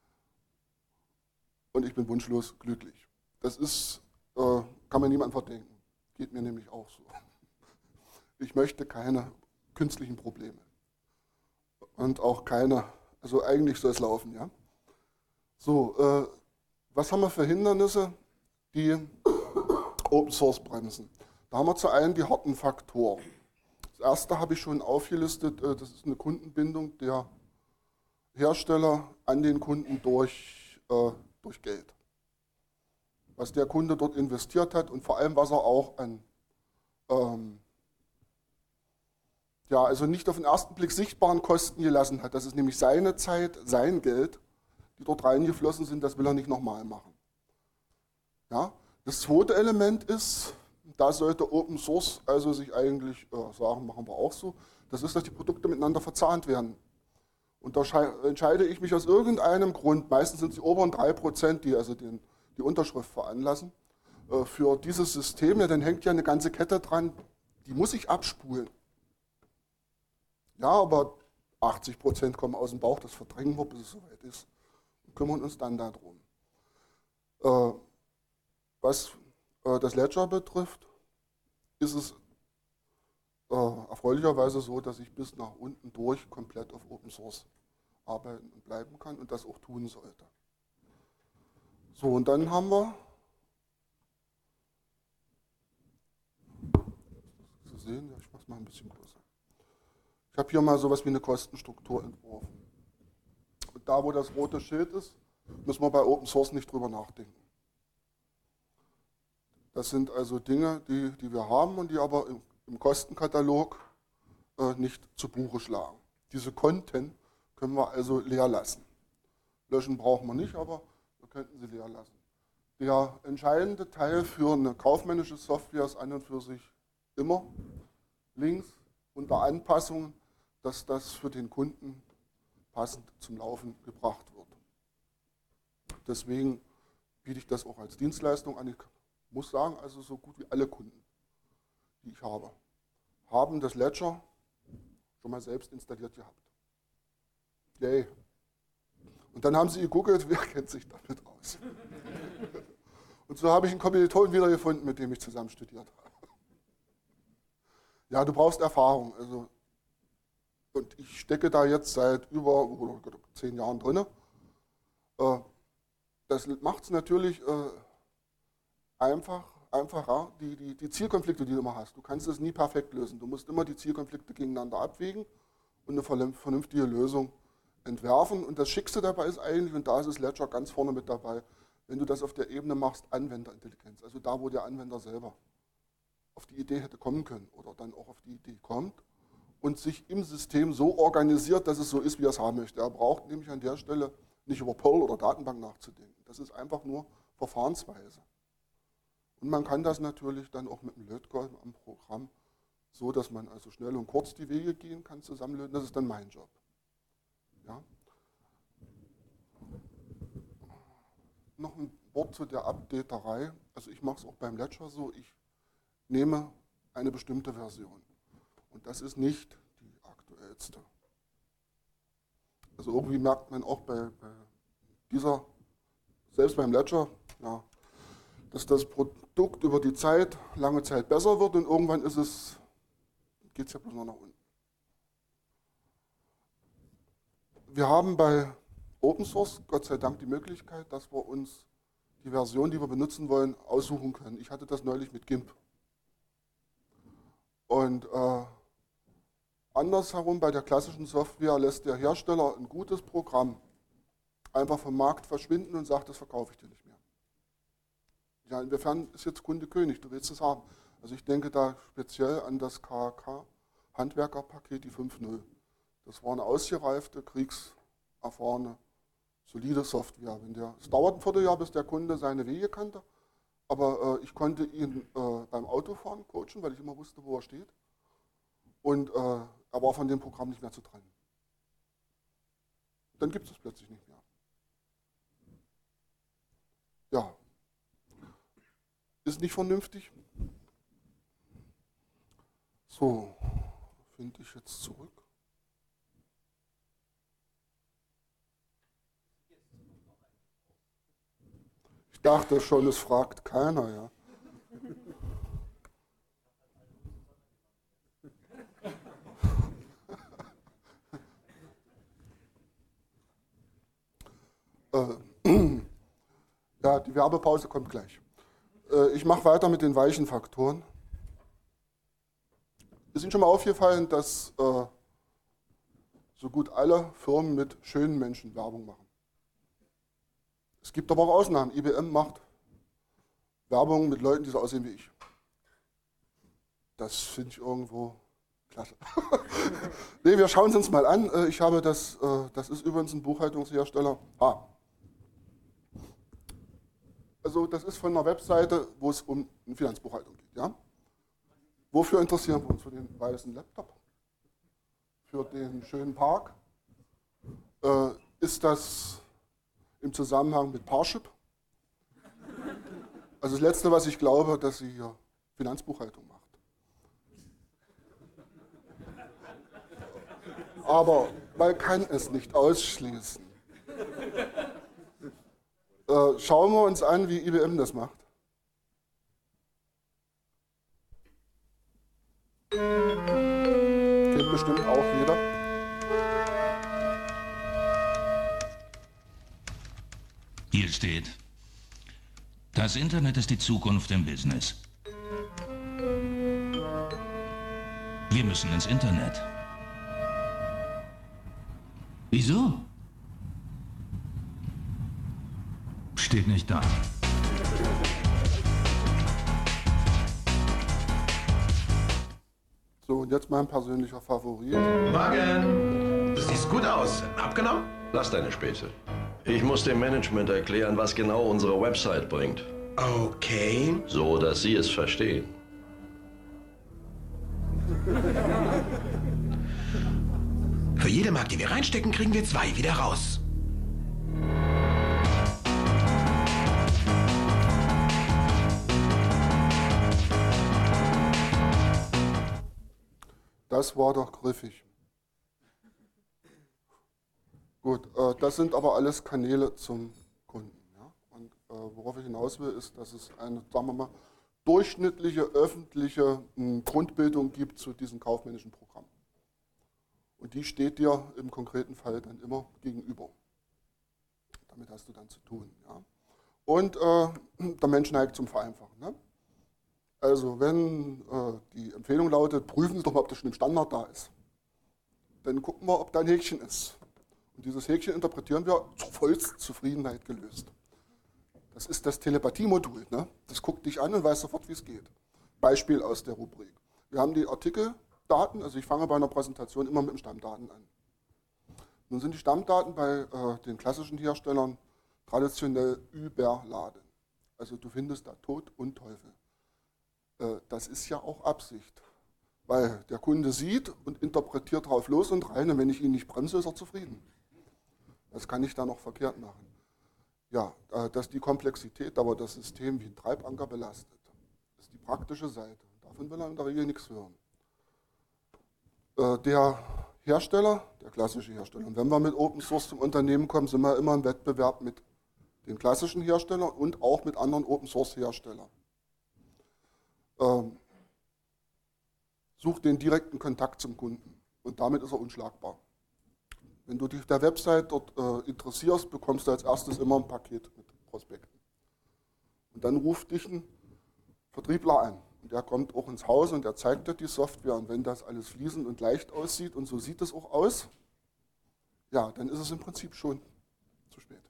Und ich bin wunschlos glücklich. Das ist, kann man niemandem verdenken. Geht mir nämlich auch so. Ich möchte keine künstlichen Probleme. Und auch keine, also eigentlich soll es laufen, ja. So, was haben wir für Hindernisse, die Open Source bremsen? Da haben wir zu einem die harten Faktoren. Das erste habe ich schon aufgelistet, das ist eine Kundenbindung der Hersteller an den Kunden durch Geld. Was der Kunde dort investiert hat und vor allem, was er auch an, ja, also nicht auf den ersten Blick sichtbaren Kosten gelassen hat. Das ist nämlich seine Zeit, sein Geld, die dort reingeflossen sind, das will er nicht nochmal machen. Ja? Das zweite Element ist, da sollte Open Source also sich eigentlich sagen, machen wir auch so, das ist, dass die Produkte miteinander verzahnt werden. Und da entscheide ich mich aus irgendeinem Grund, meistens sind es die oberen 3%, die also die Unterschrift veranlassen, für dieses System, ja, dann hängt ja eine ganze Kette dran, die muss ich abspulen. Ja, aber 80% kommen aus dem Bauch, das verdrängen wir, bis es soweit ist. Und kümmern uns dann darum. Was das Ledger betrifft, ist es erfreulicherweise so, dass ich bis nach unten durch komplett auf Open Source arbeiten und bleiben kann und das auch tun sollte. So, und dann haben wir, zu sehen, ja, ich mache es mal ein bisschen größer. Ich habe hier mal sowas wie eine Kostenstruktur entworfen. Und da, wo das rote Schild ist, müssen wir bei Open Source nicht drüber nachdenken. Das sind also Dinge, die wir haben und die aber im Kostenkatalog nicht zu Buche schlagen. Diese Konten können wir also leer lassen. Löschen brauchen wir nicht, aber wir könnten sie leer lassen. Der entscheidende Teil für eine kaufmännische Software ist an und für sich immer links unter Anpassungen, dass das für den Kunden passend zum Laufen gebracht wird. Deswegen biete ich das auch als Dienstleistung an. Ich muss sagen, also so gut wie alle Kunden, die ich habe, haben das Ledger schon mal selbst installiert gehabt. Yay. Und dann haben sie gegoogelt, wer kennt sich damit aus. Und so habe ich einen Kommilitonen wiedergefunden, mit dem ich zusammen studiert habe. Ja, du brauchst Erfahrung. Also, und ich stecke da jetzt seit über 10 Jahren drin. Das macht es natürlich einfacher, die Zielkonflikte, die du immer hast. Du kannst es nie perfekt lösen. Du musst immer die Zielkonflikte gegeneinander abwägen und eine vernünftige Lösung entwerfen. Und das Schickste dabei ist eigentlich, und da ist das Ledger ganz vorne mit dabei, wenn du das auf der Ebene machst, Anwenderintelligenz. Also da, wo der Anwender selber auf die Idee hätte kommen können oder dann auch auf die Idee kommt und sich im System so organisiert, dass es so ist, wie er es haben möchte. Er braucht nämlich an der Stelle nicht über Perl oder Datenbank nachzudenken. Das ist einfach nur Verfahrensweise. Und man kann das natürlich dann auch mit dem Lötkolben am Programm, so dass man also schnell und kurz die Wege gehen kann, zusammenlöten. Das ist dann mein Job. Ja. Noch ein Wort zu der Updaterei. Also ich mache es auch beim Ledger so, ich nehme eine bestimmte Version. Und das ist nicht die aktuellste. Also irgendwie merkt man auch bei dieser, selbst beim Ledger, ja, dass das Produkt über die Zeit, lange Zeit besser wird und irgendwann geht es ja bloß noch nach unten. Wir haben bei Open Source Gott sei Dank die Möglichkeit, dass wir uns die Version, die wir benutzen wollen, aussuchen können. Ich hatte das neulich mit GIMP. Und andersherum bei der klassischen Software lässt der Hersteller ein gutes Programm einfach vom Markt verschwinden und sagt, das verkaufe ich dir nicht mehr. Ja, inwiefern ist jetzt Kunde König, du willst es haben. Also ich denke da speziell an das KHK Handwerkerpaket, die 5.0. Das war eine ausgereifte, kriegserfahrene, solide Software. Es dauert ein Vierteljahr, bis der Kunde seine Wege kannte, aber ich konnte ihn beim Autofahren coachen, weil ich immer wusste, wo er steht. Und er war von dem Programm nicht mehr zu trennen. Dann gibt es es plötzlich nicht mehr. Ja, ist nicht vernünftig. So, finde ich jetzt zurück. Ich dachte schon, es fragt keiner, ja. Ja, die Werbepause kommt gleich. Ich mache weiter mit den weichen Faktoren. Ist Ihnen schon mal aufgefallen, dass so gut alle Firmen mit schönen Menschen Werbung machen? Es gibt aber auch Ausnahmen. IBM macht Werbung mit Leuten, die so aussehen wie ich. Das finde ich irgendwo klasse. Nee, wir schauen es uns mal an. Ich habe das ist übrigens ein Buchhaltungshersteller. Also das ist von einer Webseite, wo es um eine Finanzbuchhaltung geht. Ja? Wofür interessieren wir uns? Für den weißen Laptop? Für den schönen Park? Ist das im Zusammenhang mit Parship? Also das Letzte, was ich glaube, dass sie hier Finanzbuchhaltung macht. Aber man kann es nicht ausschließen. Schauen wir uns an, wie IBM das macht. Kennt bestimmt auch jeder. Hier steht, das Internet ist die Zukunft im Business. Wir müssen ins Internet. Wieso? Steht nicht da. So, und jetzt mein persönlicher Favorit. Morgen! Du siehst gut aus. Abgenommen? Lass deine Späße. Ich muss dem Management erklären, was genau unsere Website bringt. Okay. So, dass sie es verstehen. Für jede Mark, die wir reinstecken, kriegen wir 2 wieder raus. Das war doch griffig. Gut, das sind aber alles Kanäle zum Kunden. Ja? Und worauf ich hinaus will, ist, dass es eine, sagen wir mal, durchschnittliche öffentliche Grundbildung gibt zu diesem kaufmännischen Programm. Und die steht dir im konkreten Fall dann immer gegenüber. Damit hast du dann zu tun. Ja? Und der Mensch neigt zum Vereinfachen. Ne? Also wenn die Empfehlung lautet, prüfen Sie doch mal, ob das schon im Standard da ist. Dann gucken wir, ob da ein Häkchen ist. Und dieses Häkchen interpretieren wir zur vollsten Zufriedenheit gelöst. Das ist das Telepathie-Modul. Ne? Das guckt dich an und weiß sofort, wie es geht. Beispiel aus der Rubrik. Wir haben die Artikeldaten, also ich fange bei einer Präsentation immer mit den Stammdaten an. Nun sind die Stammdaten bei den klassischen Herstellern traditionell überladen. Also du findest da Tod und Teufel. Das ist ja auch Absicht, weil der Kunde sieht und interpretiert drauf los und rein und wenn ich ihn nicht bremse, ist er zufrieden. Das kann ich da noch verkehrt machen. Ja, dass die Komplexität aber das System wie ein Treibanker belastet, ist die praktische Seite. Davon will er in der Regel nichts hören. Der Hersteller, der klassische Hersteller, und wenn wir mit Open Source zum Unternehmen kommen, sind wir immer im Wettbewerb mit den klassischen Herstellern und auch mit anderen Open Source Herstellern. Such den direkten Kontakt zum Kunden und damit ist er unschlagbar. Wenn du dich auf der Website dort interessierst, bekommst du als erstes immer ein Paket mit Prospekten. Und dann ruft dich ein Vertriebler an. Und der kommt auch ins Haus und der zeigt dir die Software. Und wenn das alles fließend und leicht aussieht, und so sieht es auch aus, ja, dann ist es im Prinzip schon zu spät.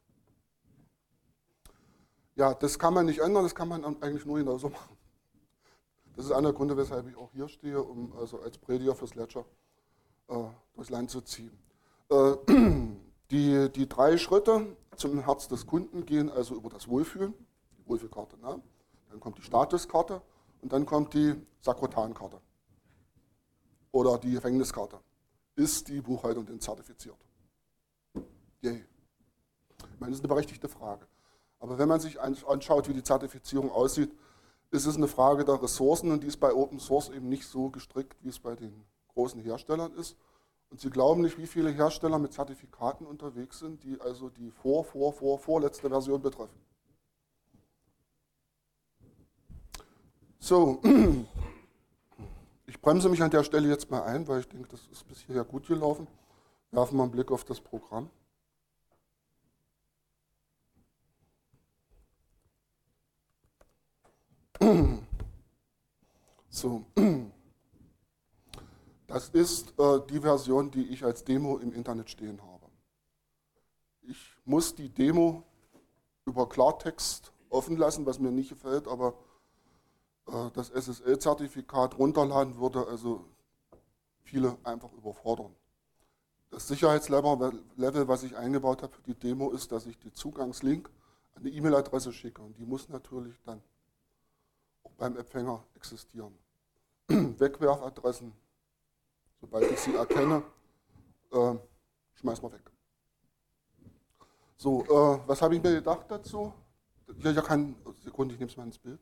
Ja, das kann man nicht ändern, das kann man eigentlich nur genauso machen. Das ist einer der Gründe, weshalb ich auch hier stehe, um also als Prediger fürs Ledger durchs Land zu ziehen. Die 3 Schritte zum Herz des Kunden gehen also über das Wohlfühlen, die Wohlfühlkarte, ne? Dann kommt die Statuskarte und dann kommt die Sakrotankarte oder die Gefängniskarte. Ist die Buchhaltung denn zertifiziert? Yay. Ich meine, das ist eine berechtigte Frage. Aber wenn man sich anschaut, wie die Zertifizierung aussieht, ist es eine Frage der Ressourcen und die ist bei Open Source eben nicht so gestrickt, wie es bei den großen Herstellern ist. Und Sie glauben nicht, wie viele Hersteller mit Zertifikaten unterwegs sind, die also die vorletzte Version betreffen. So, ich bremse mich an der Stelle jetzt mal ein, weil ich denke, das ist bis hierher gut gelaufen. Werfen wir einen Blick auf das Programm. So, das ist die Version, die ich als Demo im Internet stehen habe. Ich muss die Demo über Klartext offen lassen, was mir nicht gefällt, aber das SSL-Zertifikat runterladen würde also viele einfach überfordern. Das Sicherheitslevel, was ich eingebaut habe für die Demo, ist, dass ich den Zugangslink an eine E-Mail-Adresse schicke und die muss natürlich dann auch beim Empfänger existieren. Wegwerfadressen, sobald ich sie erkenne, schmeißen wir weg. So, was habe ich mir gedacht dazu? Ja, Sekunde, ich nehme es mal ins Bild.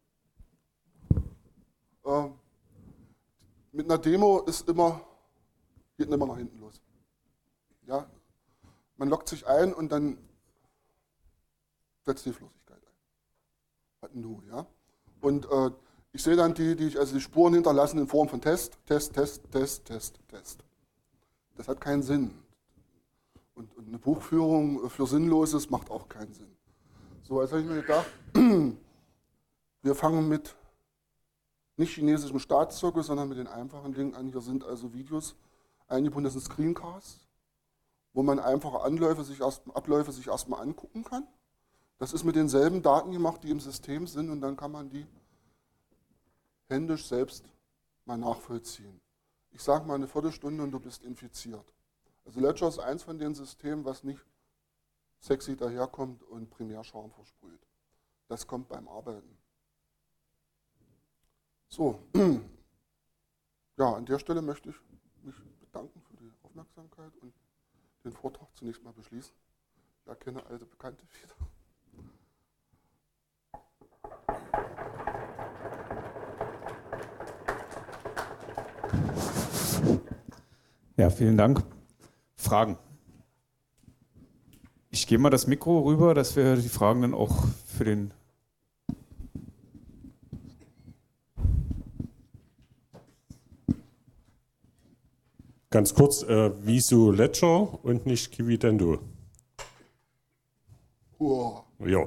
Mit einer Demo geht immer nach hinten los. Ja, man loggt sich ein und dann setzt die Flüssigkeit ein. Ja? Und ich sehe dann die Spuren hinterlassen in Form von Test. Das hat keinen Sinn. Und eine Buchführung für Sinnloses macht auch keinen Sinn. So, jetzt habe ich mir gedacht, wir fangen mit nicht chinesischem Staatszirkel, sondern mit den einfachen Dingen an. Hier sind also Videos eingebunden, das sind Screencasts, wo man einfache Abläufe sich erstmal angucken kann. Das ist mit denselben Daten gemacht, die im System sind, und dann kann man die händisch selbst mal nachvollziehen. Ich sage mal eine Viertelstunde und du bist infiziert. Also Ledger ist eins von den Systemen, was nicht sexy daherkommt und Primärschaum versprüht. Das kommt beim Arbeiten. So, ja, an der Stelle möchte ich mich bedanken für die Aufmerksamkeit und den Vortrag zunächst mal beschließen. Ich erkenne alte Bekannte wieder. Ja, vielen Dank. Fragen? Ich gehe mal das Mikro rüber, dass wir die Fragen dann auch für den... Ganz kurz, wieso Ledger und nicht Kiwitendo? Wow. Ja.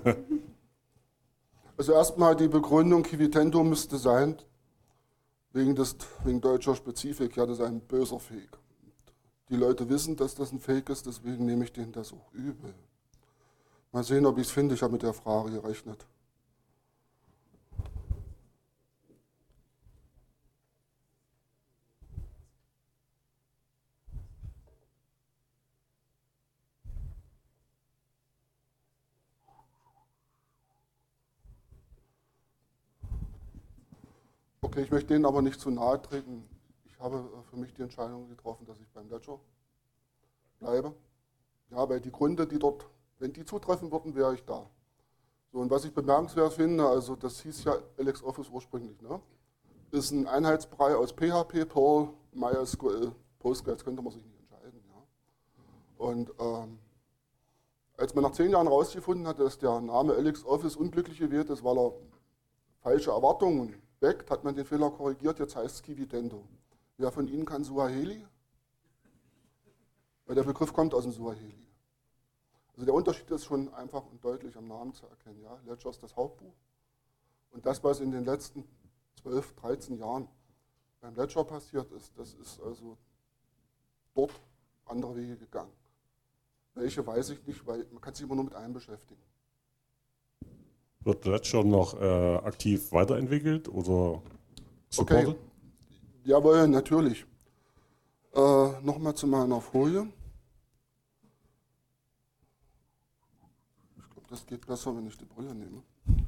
Also erstmal die Begründung, Kiwitendo müsste sein, wegen deutscher Spezifik, ja, das ist ein böser Fake. Die Leute wissen, dass das ein Fake ist, deswegen nehme ich denen das auch übel. Mal sehen, ob ich es finde, ich habe mit der Frage gerechnet. Okay, ich möchte denen aber nicht zu nahe treten. Ich habe für mich die Entscheidung getroffen, dass ich beim Ledger bleibe. Ja, weil die Gründe, die dort, wenn die zutreffen würden, wäre ich da. So, und was ich bemerkenswert finde, also das hieß ja LXOffice ursprünglich, ne? Ist ein Einheitsbrei aus PHP, Perl, MySQL, Postgres, könnte man sich nicht entscheiden. Ja? Und als man nach 10 Jahren rausgefunden hat, dass der Name LXOffice unglücklich gewählt ist, weil er falsche Erwartungen weckt, hat man den Fehler korrigiert, jetzt heißt es Kiwitendo. Wer von Ihnen kann Suaheli? Weil der Begriff kommt aus dem Suaheli. Also der Unterschied ist schon einfach und deutlich am Namen zu erkennen. Ja? Ledger ist das Hauptbuch. Und das, was in den letzten 12, 13 Jahren beim Ledger passiert ist, das ist also dort andere Wege gegangen. Welche weiß ich nicht, weil man kann sich immer nur mit einem beschäftigen. Wird Ledger noch aktiv weiterentwickelt oder supported? Okay. Jawohl, natürlich. Nochmal zu meiner Folie. Ich glaube, das geht besser, wenn ich die Brille nehme.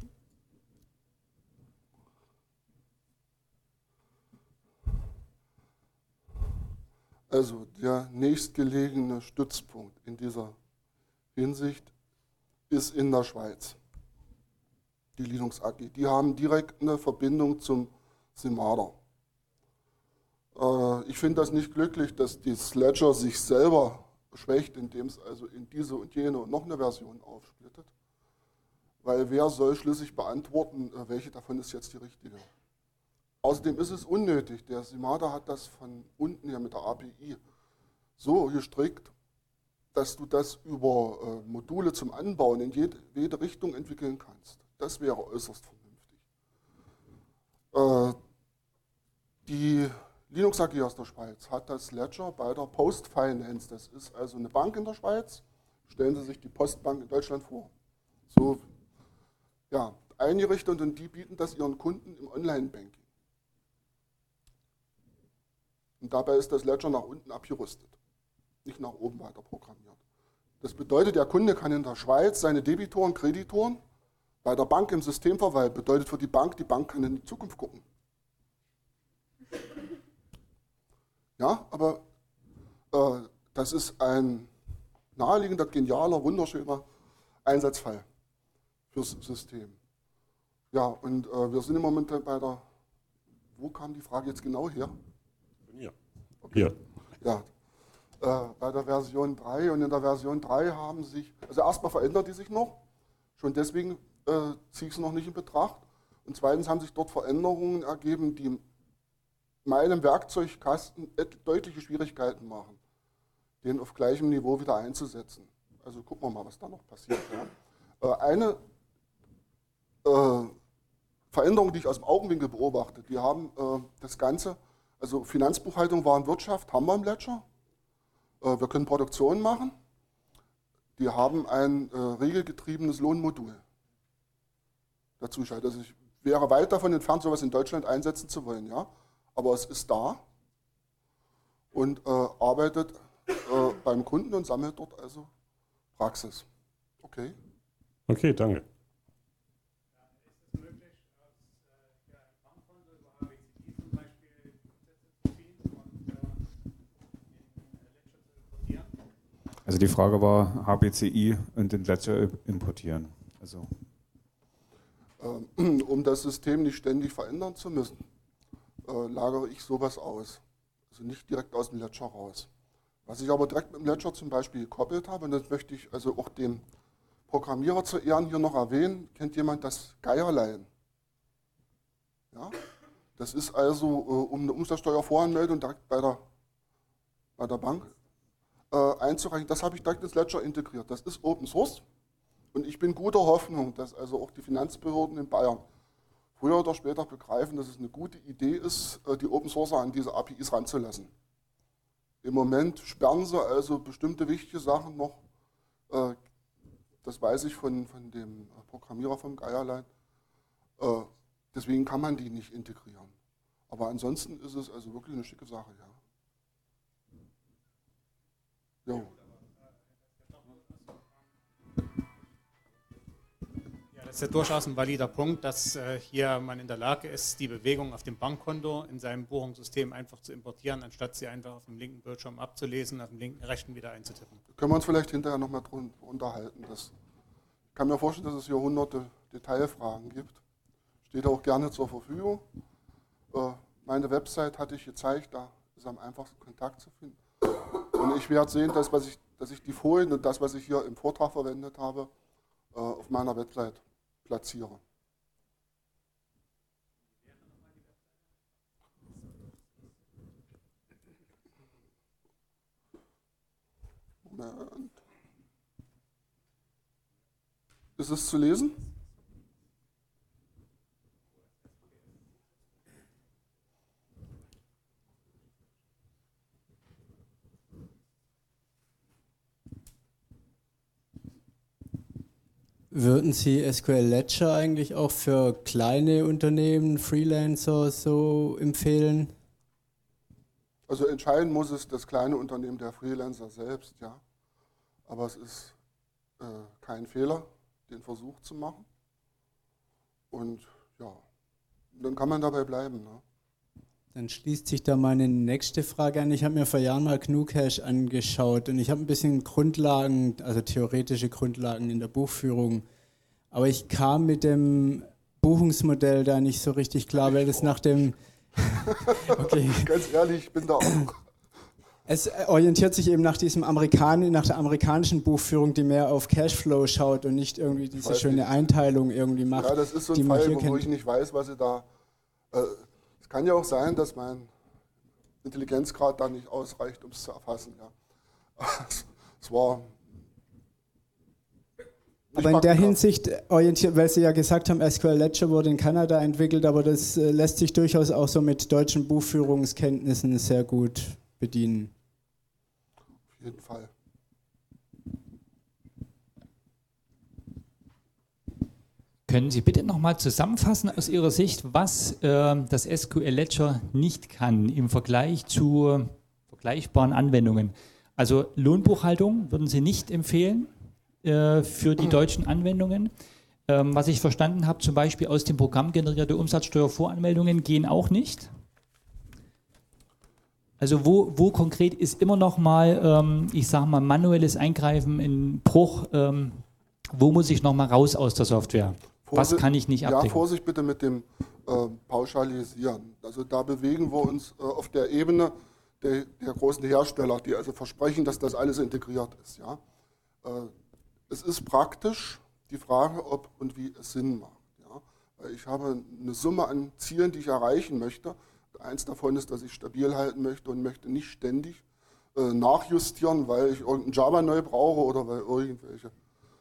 Also der nächstgelegene Stützpunkt in dieser Hinsicht ist in der Schweiz, die Linux AG. Die haben direkt eine Verbindung zum SIMADA. Ich finde das nicht glücklich, dass das Ledger sich selber schwächt, indem es also in diese und jene und noch eine Version aufsplittet. Weil wer soll schlüssig beantworten, welche davon ist jetzt die richtige? Außerdem ist es unnötig. Der SIMADA hat das von unten her mit der API so gestrickt, dass du das über Module zum Anbauen in jede Richtung entwickeln kannst. Das wäre äußerst vernünftig. Die Linux AG aus der Schweiz hat das Ledger bei der Postfinance. Das ist also eine Bank in der Schweiz. Stellen Sie sich die Postbank in Deutschland vor. So, ja, eingerichtet und die bieten das ihren Kunden im Online-Banking. Und dabei ist das Ledger nach unten abgerüstet, nicht nach oben weiter programmiert. Das bedeutet, der Kunde kann in der Schweiz seine Debitoren, Kreditoren bei der Bank im System verwalten. Bedeutet für die Bank kann in die Zukunft gucken. Ja, aber das ist ein naheliegender, genialer, wunderschöner Einsatzfall fürs System. Ja, und wir sind im Moment bei der, wo kam die Frage jetzt genau her? Hier. Okay. Ja, bei der Version 3 und in der Version 3 haben sich, also erstmal verändert die sich noch, schon deswegen ziehe ich es noch nicht in Betracht. Und zweitens haben sich dort Veränderungen ergeben, die meinem Werkzeugkasten deutliche Schwierigkeiten machen, den auf gleichem Niveau wieder einzusetzen. Also gucken wir mal, was da noch passiert. Ja. Eine Veränderung, die ich aus dem Augenwinkel beobachte, die haben das Ganze, also Finanzbuchhaltung, Warenwirtschaft haben wir im Ledger. Wir können Produktion machen. Die haben ein regelgetriebenes Lohnmodul dazu geschaltet. Also ich wäre weit davon entfernt, sowas in Deutschland einsetzen zu wollen, ja. Aber es ist da und arbeitet beim Kunden und sammelt dort also Praxis. Okay. Okay, danke. Also die Frage war HBCI und den Ledger importieren. Also. Um das System nicht ständig verändern zu müssen, lagere ich sowas aus. Also nicht direkt aus dem Ledger raus. Was ich aber direkt mit dem Ledger zum Beispiel gekoppelt habe, und das möchte ich also auch dem Programmierer zu Ehren hier noch erwähnen, kennt jemand das Geierlein? Ja? Das ist also um eine Umsatzsteuervoranmeldung direkt bei der Bank einzureichen. Das habe ich direkt ins Ledger integriert. Das ist Open Source und ich bin guter Hoffnung, dass also auch die Finanzbehörden in Bayern früher oder später begreifen, dass es eine gute Idee ist, die Open Sourcer an diese APIs ranzulassen. Im Moment sperren sie also bestimmte wichtige Sachen noch. Das weiß ich von dem Programmierer vom Geierlein. Deswegen kann man die nicht integrieren. Aber ansonsten ist es also wirklich eine schicke Sache, ja. Jo. Das ist ja durchaus ein valider Punkt, dass hier man in der Lage ist, die Bewegung auf dem Bankkonto in seinem Buchungssystem einfach zu importieren, anstatt sie einfach auf dem linken Bildschirm abzulesen, auf dem linken rechten wieder einzutippen. Können wir uns vielleicht hinterher nochmal drüber unterhalten. Ich kann mir vorstellen, dass es hier hunderte Detailfragen gibt. Steht auch gerne zur Verfügung. Meine Website hatte ich gezeigt, da ist am einfachsten Kontakt zu finden. Und ich werde sehen, dass ich die Folien und das, was ich hier im Vortrag verwendet habe, auf meiner Website platziere. Moment. Ist es zu lesen? Würden Sie SQL Ledger eigentlich auch für kleine Unternehmen, Freelancer so empfehlen? Also entscheiden muss es das kleine Unternehmen, der Freelancer selbst, ja. Aber es ist kein Fehler, den Versuch zu machen. Und ja, dann kann man dabei bleiben. Ne? Dann schließt sich da meine nächste Frage an. Ich habe mir vor Jahren mal GnuCash angeschaut und ich habe ein bisschen Grundlagen, also theoretische Grundlagen in der Buchführung. Aber ich kam mit dem Buchungsmodell da nicht so richtig klar, weil das nach dem... Okay. Ganz ehrlich, ich bin da auch... Es orientiert sich eben nach der amerikanischen Buchführung, die mehr auf Cashflow schaut und nicht irgendwie diese schöne Einteilung irgendwie macht. Ja, das ist so ein Fall, wo ich nicht weiß, was sie da... Es kann ja auch sein, dass mein Intelligenzgrad da nicht ausreicht, um es zu erfassen. Ja. Es war... Aber in der Hinsicht orientiert, weil Sie ja gesagt haben, SQL Ledger wurde in Kanada entwickelt, aber das lässt sich durchaus auch so mit deutschen Buchführungskenntnissen sehr gut bedienen. Auf jeden Fall. Können Sie bitte nochmal zusammenfassen aus Ihrer Sicht, was das SQL Ledger nicht kann im Vergleich zu vergleichbaren Anwendungen? Also Lohnbuchhaltung würden Sie nicht empfehlen für die deutschen Anwendungen. Was ich verstanden habe, zum Beispiel aus dem Programm generierte Umsatzsteuervoranmeldungen gehen auch nicht. Also wo konkret ist immer noch mal, ich sage mal, manuelles Eingreifen in Bruch, wo muss ich noch mal raus aus der Software? Was kann ich nicht abdecken? Ja, Vorsicht bitte mit dem Pauschalisieren. Also da bewegen wir uns auf der Ebene der großen Hersteller, die also versprechen, dass das alles integriert ist. Ja? Es ist praktisch die Frage, ob und wie es Sinn macht. Ja? Weil ich habe eine Summe an Zielen, die ich erreichen möchte. Eins davon ist, dass ich stabil halten möchte und möchte nicht ständig nachjustieren, weil ich irgendein Java neu brauche oder weil irgendwelche.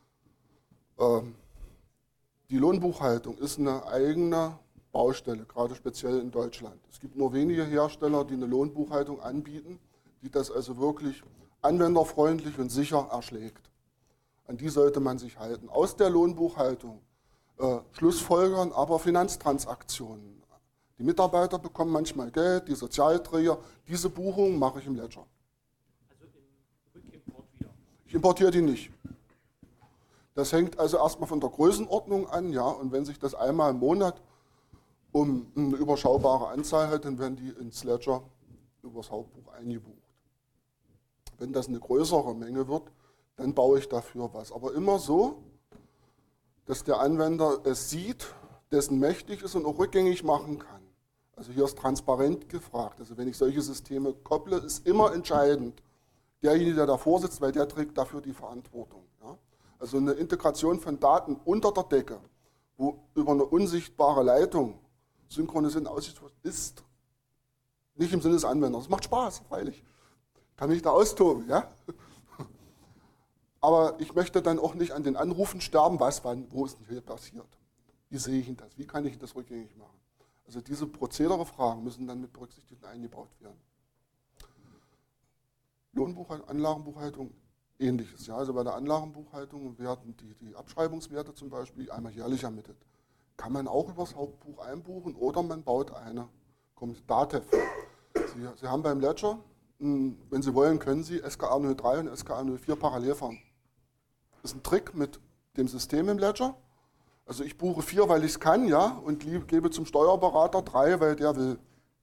Die Lohnbuchhaltung ist eine eigene Baustelle, gerade speziell in Deutschland. Es gibt nur wenige Hersteller, die eine Lohnbuchhaltung anbieten, die das also wirklich anwenderfreundlich und sicher erschlägt. An die sollte man sich halten. Aus der Lohnbuchhaltung schlussfolgern aber Finanztransaktionen. Die Mitarbeiter bekommen manchmal Geld, die Sozialträger. Diese Buchung mache ich im Ledger. Also im Rückimport wieder? Ich importiere die nicht. Das hängt also erstmal von der Größenordnung an, ja. Und wenn sich das einmal im Monat um eine überschaubare Anzahl hat, dann werden die ins Ledger übers Hauptbuch eingebucht. Wenn das eine größere Menge wird, dann baue ich dafür was. Aber immer so, dass der Anwender es sieht, dessen mächtig ist und auch rückgängig machen kann. Also hier ist transparent gefragt. Also wenn ich solche Systeme kopple, ist immer entscheidend derjenige, der davor sitzt, weil der trägt dafür die Verantwortung. Ja? Also eine Integration von Daten unter der Decke, wo über eine unsichtbare Leitung synchronisiert aussieht, ist nicht im Sinne des Anwenders. Es macht Spaß, freilich. Kann mich da austoben, ja? Aber ich möchte dann auch nicht an den Anrufen sterben, was, wann, wo ist denn hier passiert? Wie sehe ich denn das? Wie kann ich das rückgängig machen? Also diese Prozedere-Fragen müssen dann mit berücksichtigt und eingebaut werden. Lohnbuchhaltung, Anlagenbuchhaltung, ähnliches. Ja, also bei der Anlagenbuchhaltung werden die Abschreibungswerte zum Beispiel einmal jährlich ermittelt. Kann man auch übers Hauptbuch einbuchen oder man baut eine DATEV. Sie haben beim Ledger, wenn Sie wollen, können Sie SKA 03 und SKA 04 parallel fahren. Das ist ein Trick mit dem System im Ledger. Also ich buche 4, weil ich es kann, ja, und gebe zum Steuerberater 3, weil der will.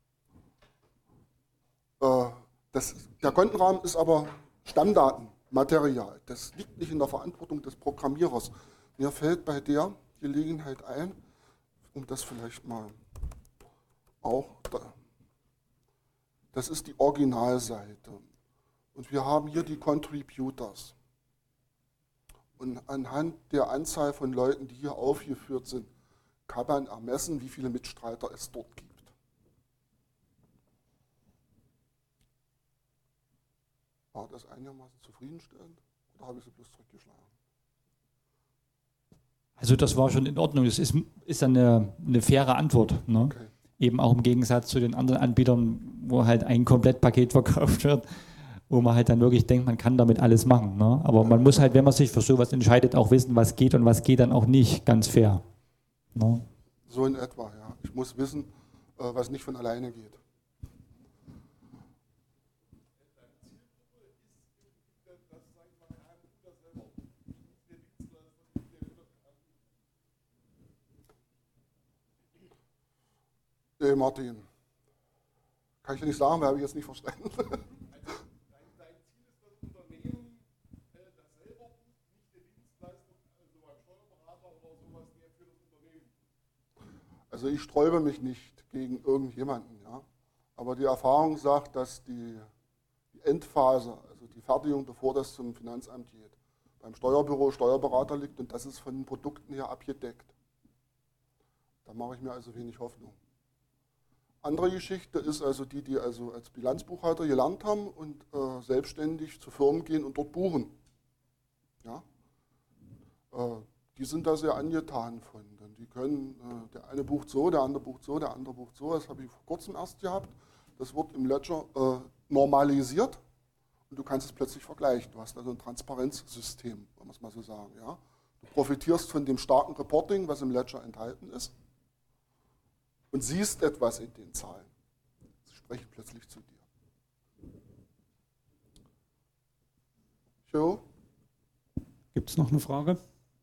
Der Kontenrahmen ist aber Stammdatenmaterial. Das liegt nicht in der Verantwortung des Programmierers. Mir fällt bei der Gelegenheit ein, um das vielleicht mal auch, das ist die Originalseite. Und wir haben hier die Contributors. Und anhand der Anzahl von Leuten, die hier aufgeführt sind, kann man ermessen, wie viele Mitstreiter es dort gibt. War das einigermaßen zufriedenstellend oder habe ich sie bloß zurückgeschlagen? Also das war schon in Ordnung. Das ist dann eine faire Antwort. Ne? Okay. Eben auch im Gegensatz zu den anderen Anbietern, wo halt ein Komplettpaket verkauft wird, wo man halt dann wirklich denkt, man kann damit alles machen. Ne? Aber man muss halt, wenn man sich für sowas entscheidet, auch wissen, was geht und was geht dann auch nicht. Ganz fair. Ne? So in etwa, ja. Ich muss wissen, was nicht von alleine geht. Nee, Martin. Kann ich dir nicht sagen, weil habe ich jetzt nicht verstanden. Also ich sträube mich nicht gegen irgendjemanden, ja. Aber die Erfahrung sagt, dass die Endphase, also die Fertigung, bevor das zum Finanzamt geht, beim Steuerbüro, Steuerberater liegt und das ist von den Produkten her abgedeckt. Da mache ich mir also wenig Hoffnung. Andere Geschichte ist also die also als Bilanzbuchhalter gelernt haben und selbstständig zu Firmen gehen und dort buchen. Ja? Die sind da sehr angetan von. Denn die können, der eine bucht so, der andere bucht so, der andere bucht so. Das habe ich vor kurzem erst gehabt. Das wird im Ledger normalisiert und du kannst es plötzlich vergleichen. Du hast also ein Transparenzsystem, wollen wir es mal so sagen. Ja? Du profitierst von dem starken Reporting, was im Ledger enthalten ist. Und siehst etwas in den Zahlen. Sie sprechen plötzlich zu dir. Jo? Gibt es noch eine Frage?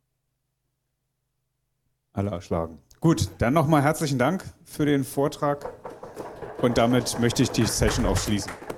Alle erschlagen. Gut, dann nochmal herzlichen Dank für den Vortrag und damit möchte ich die Session auch schließen.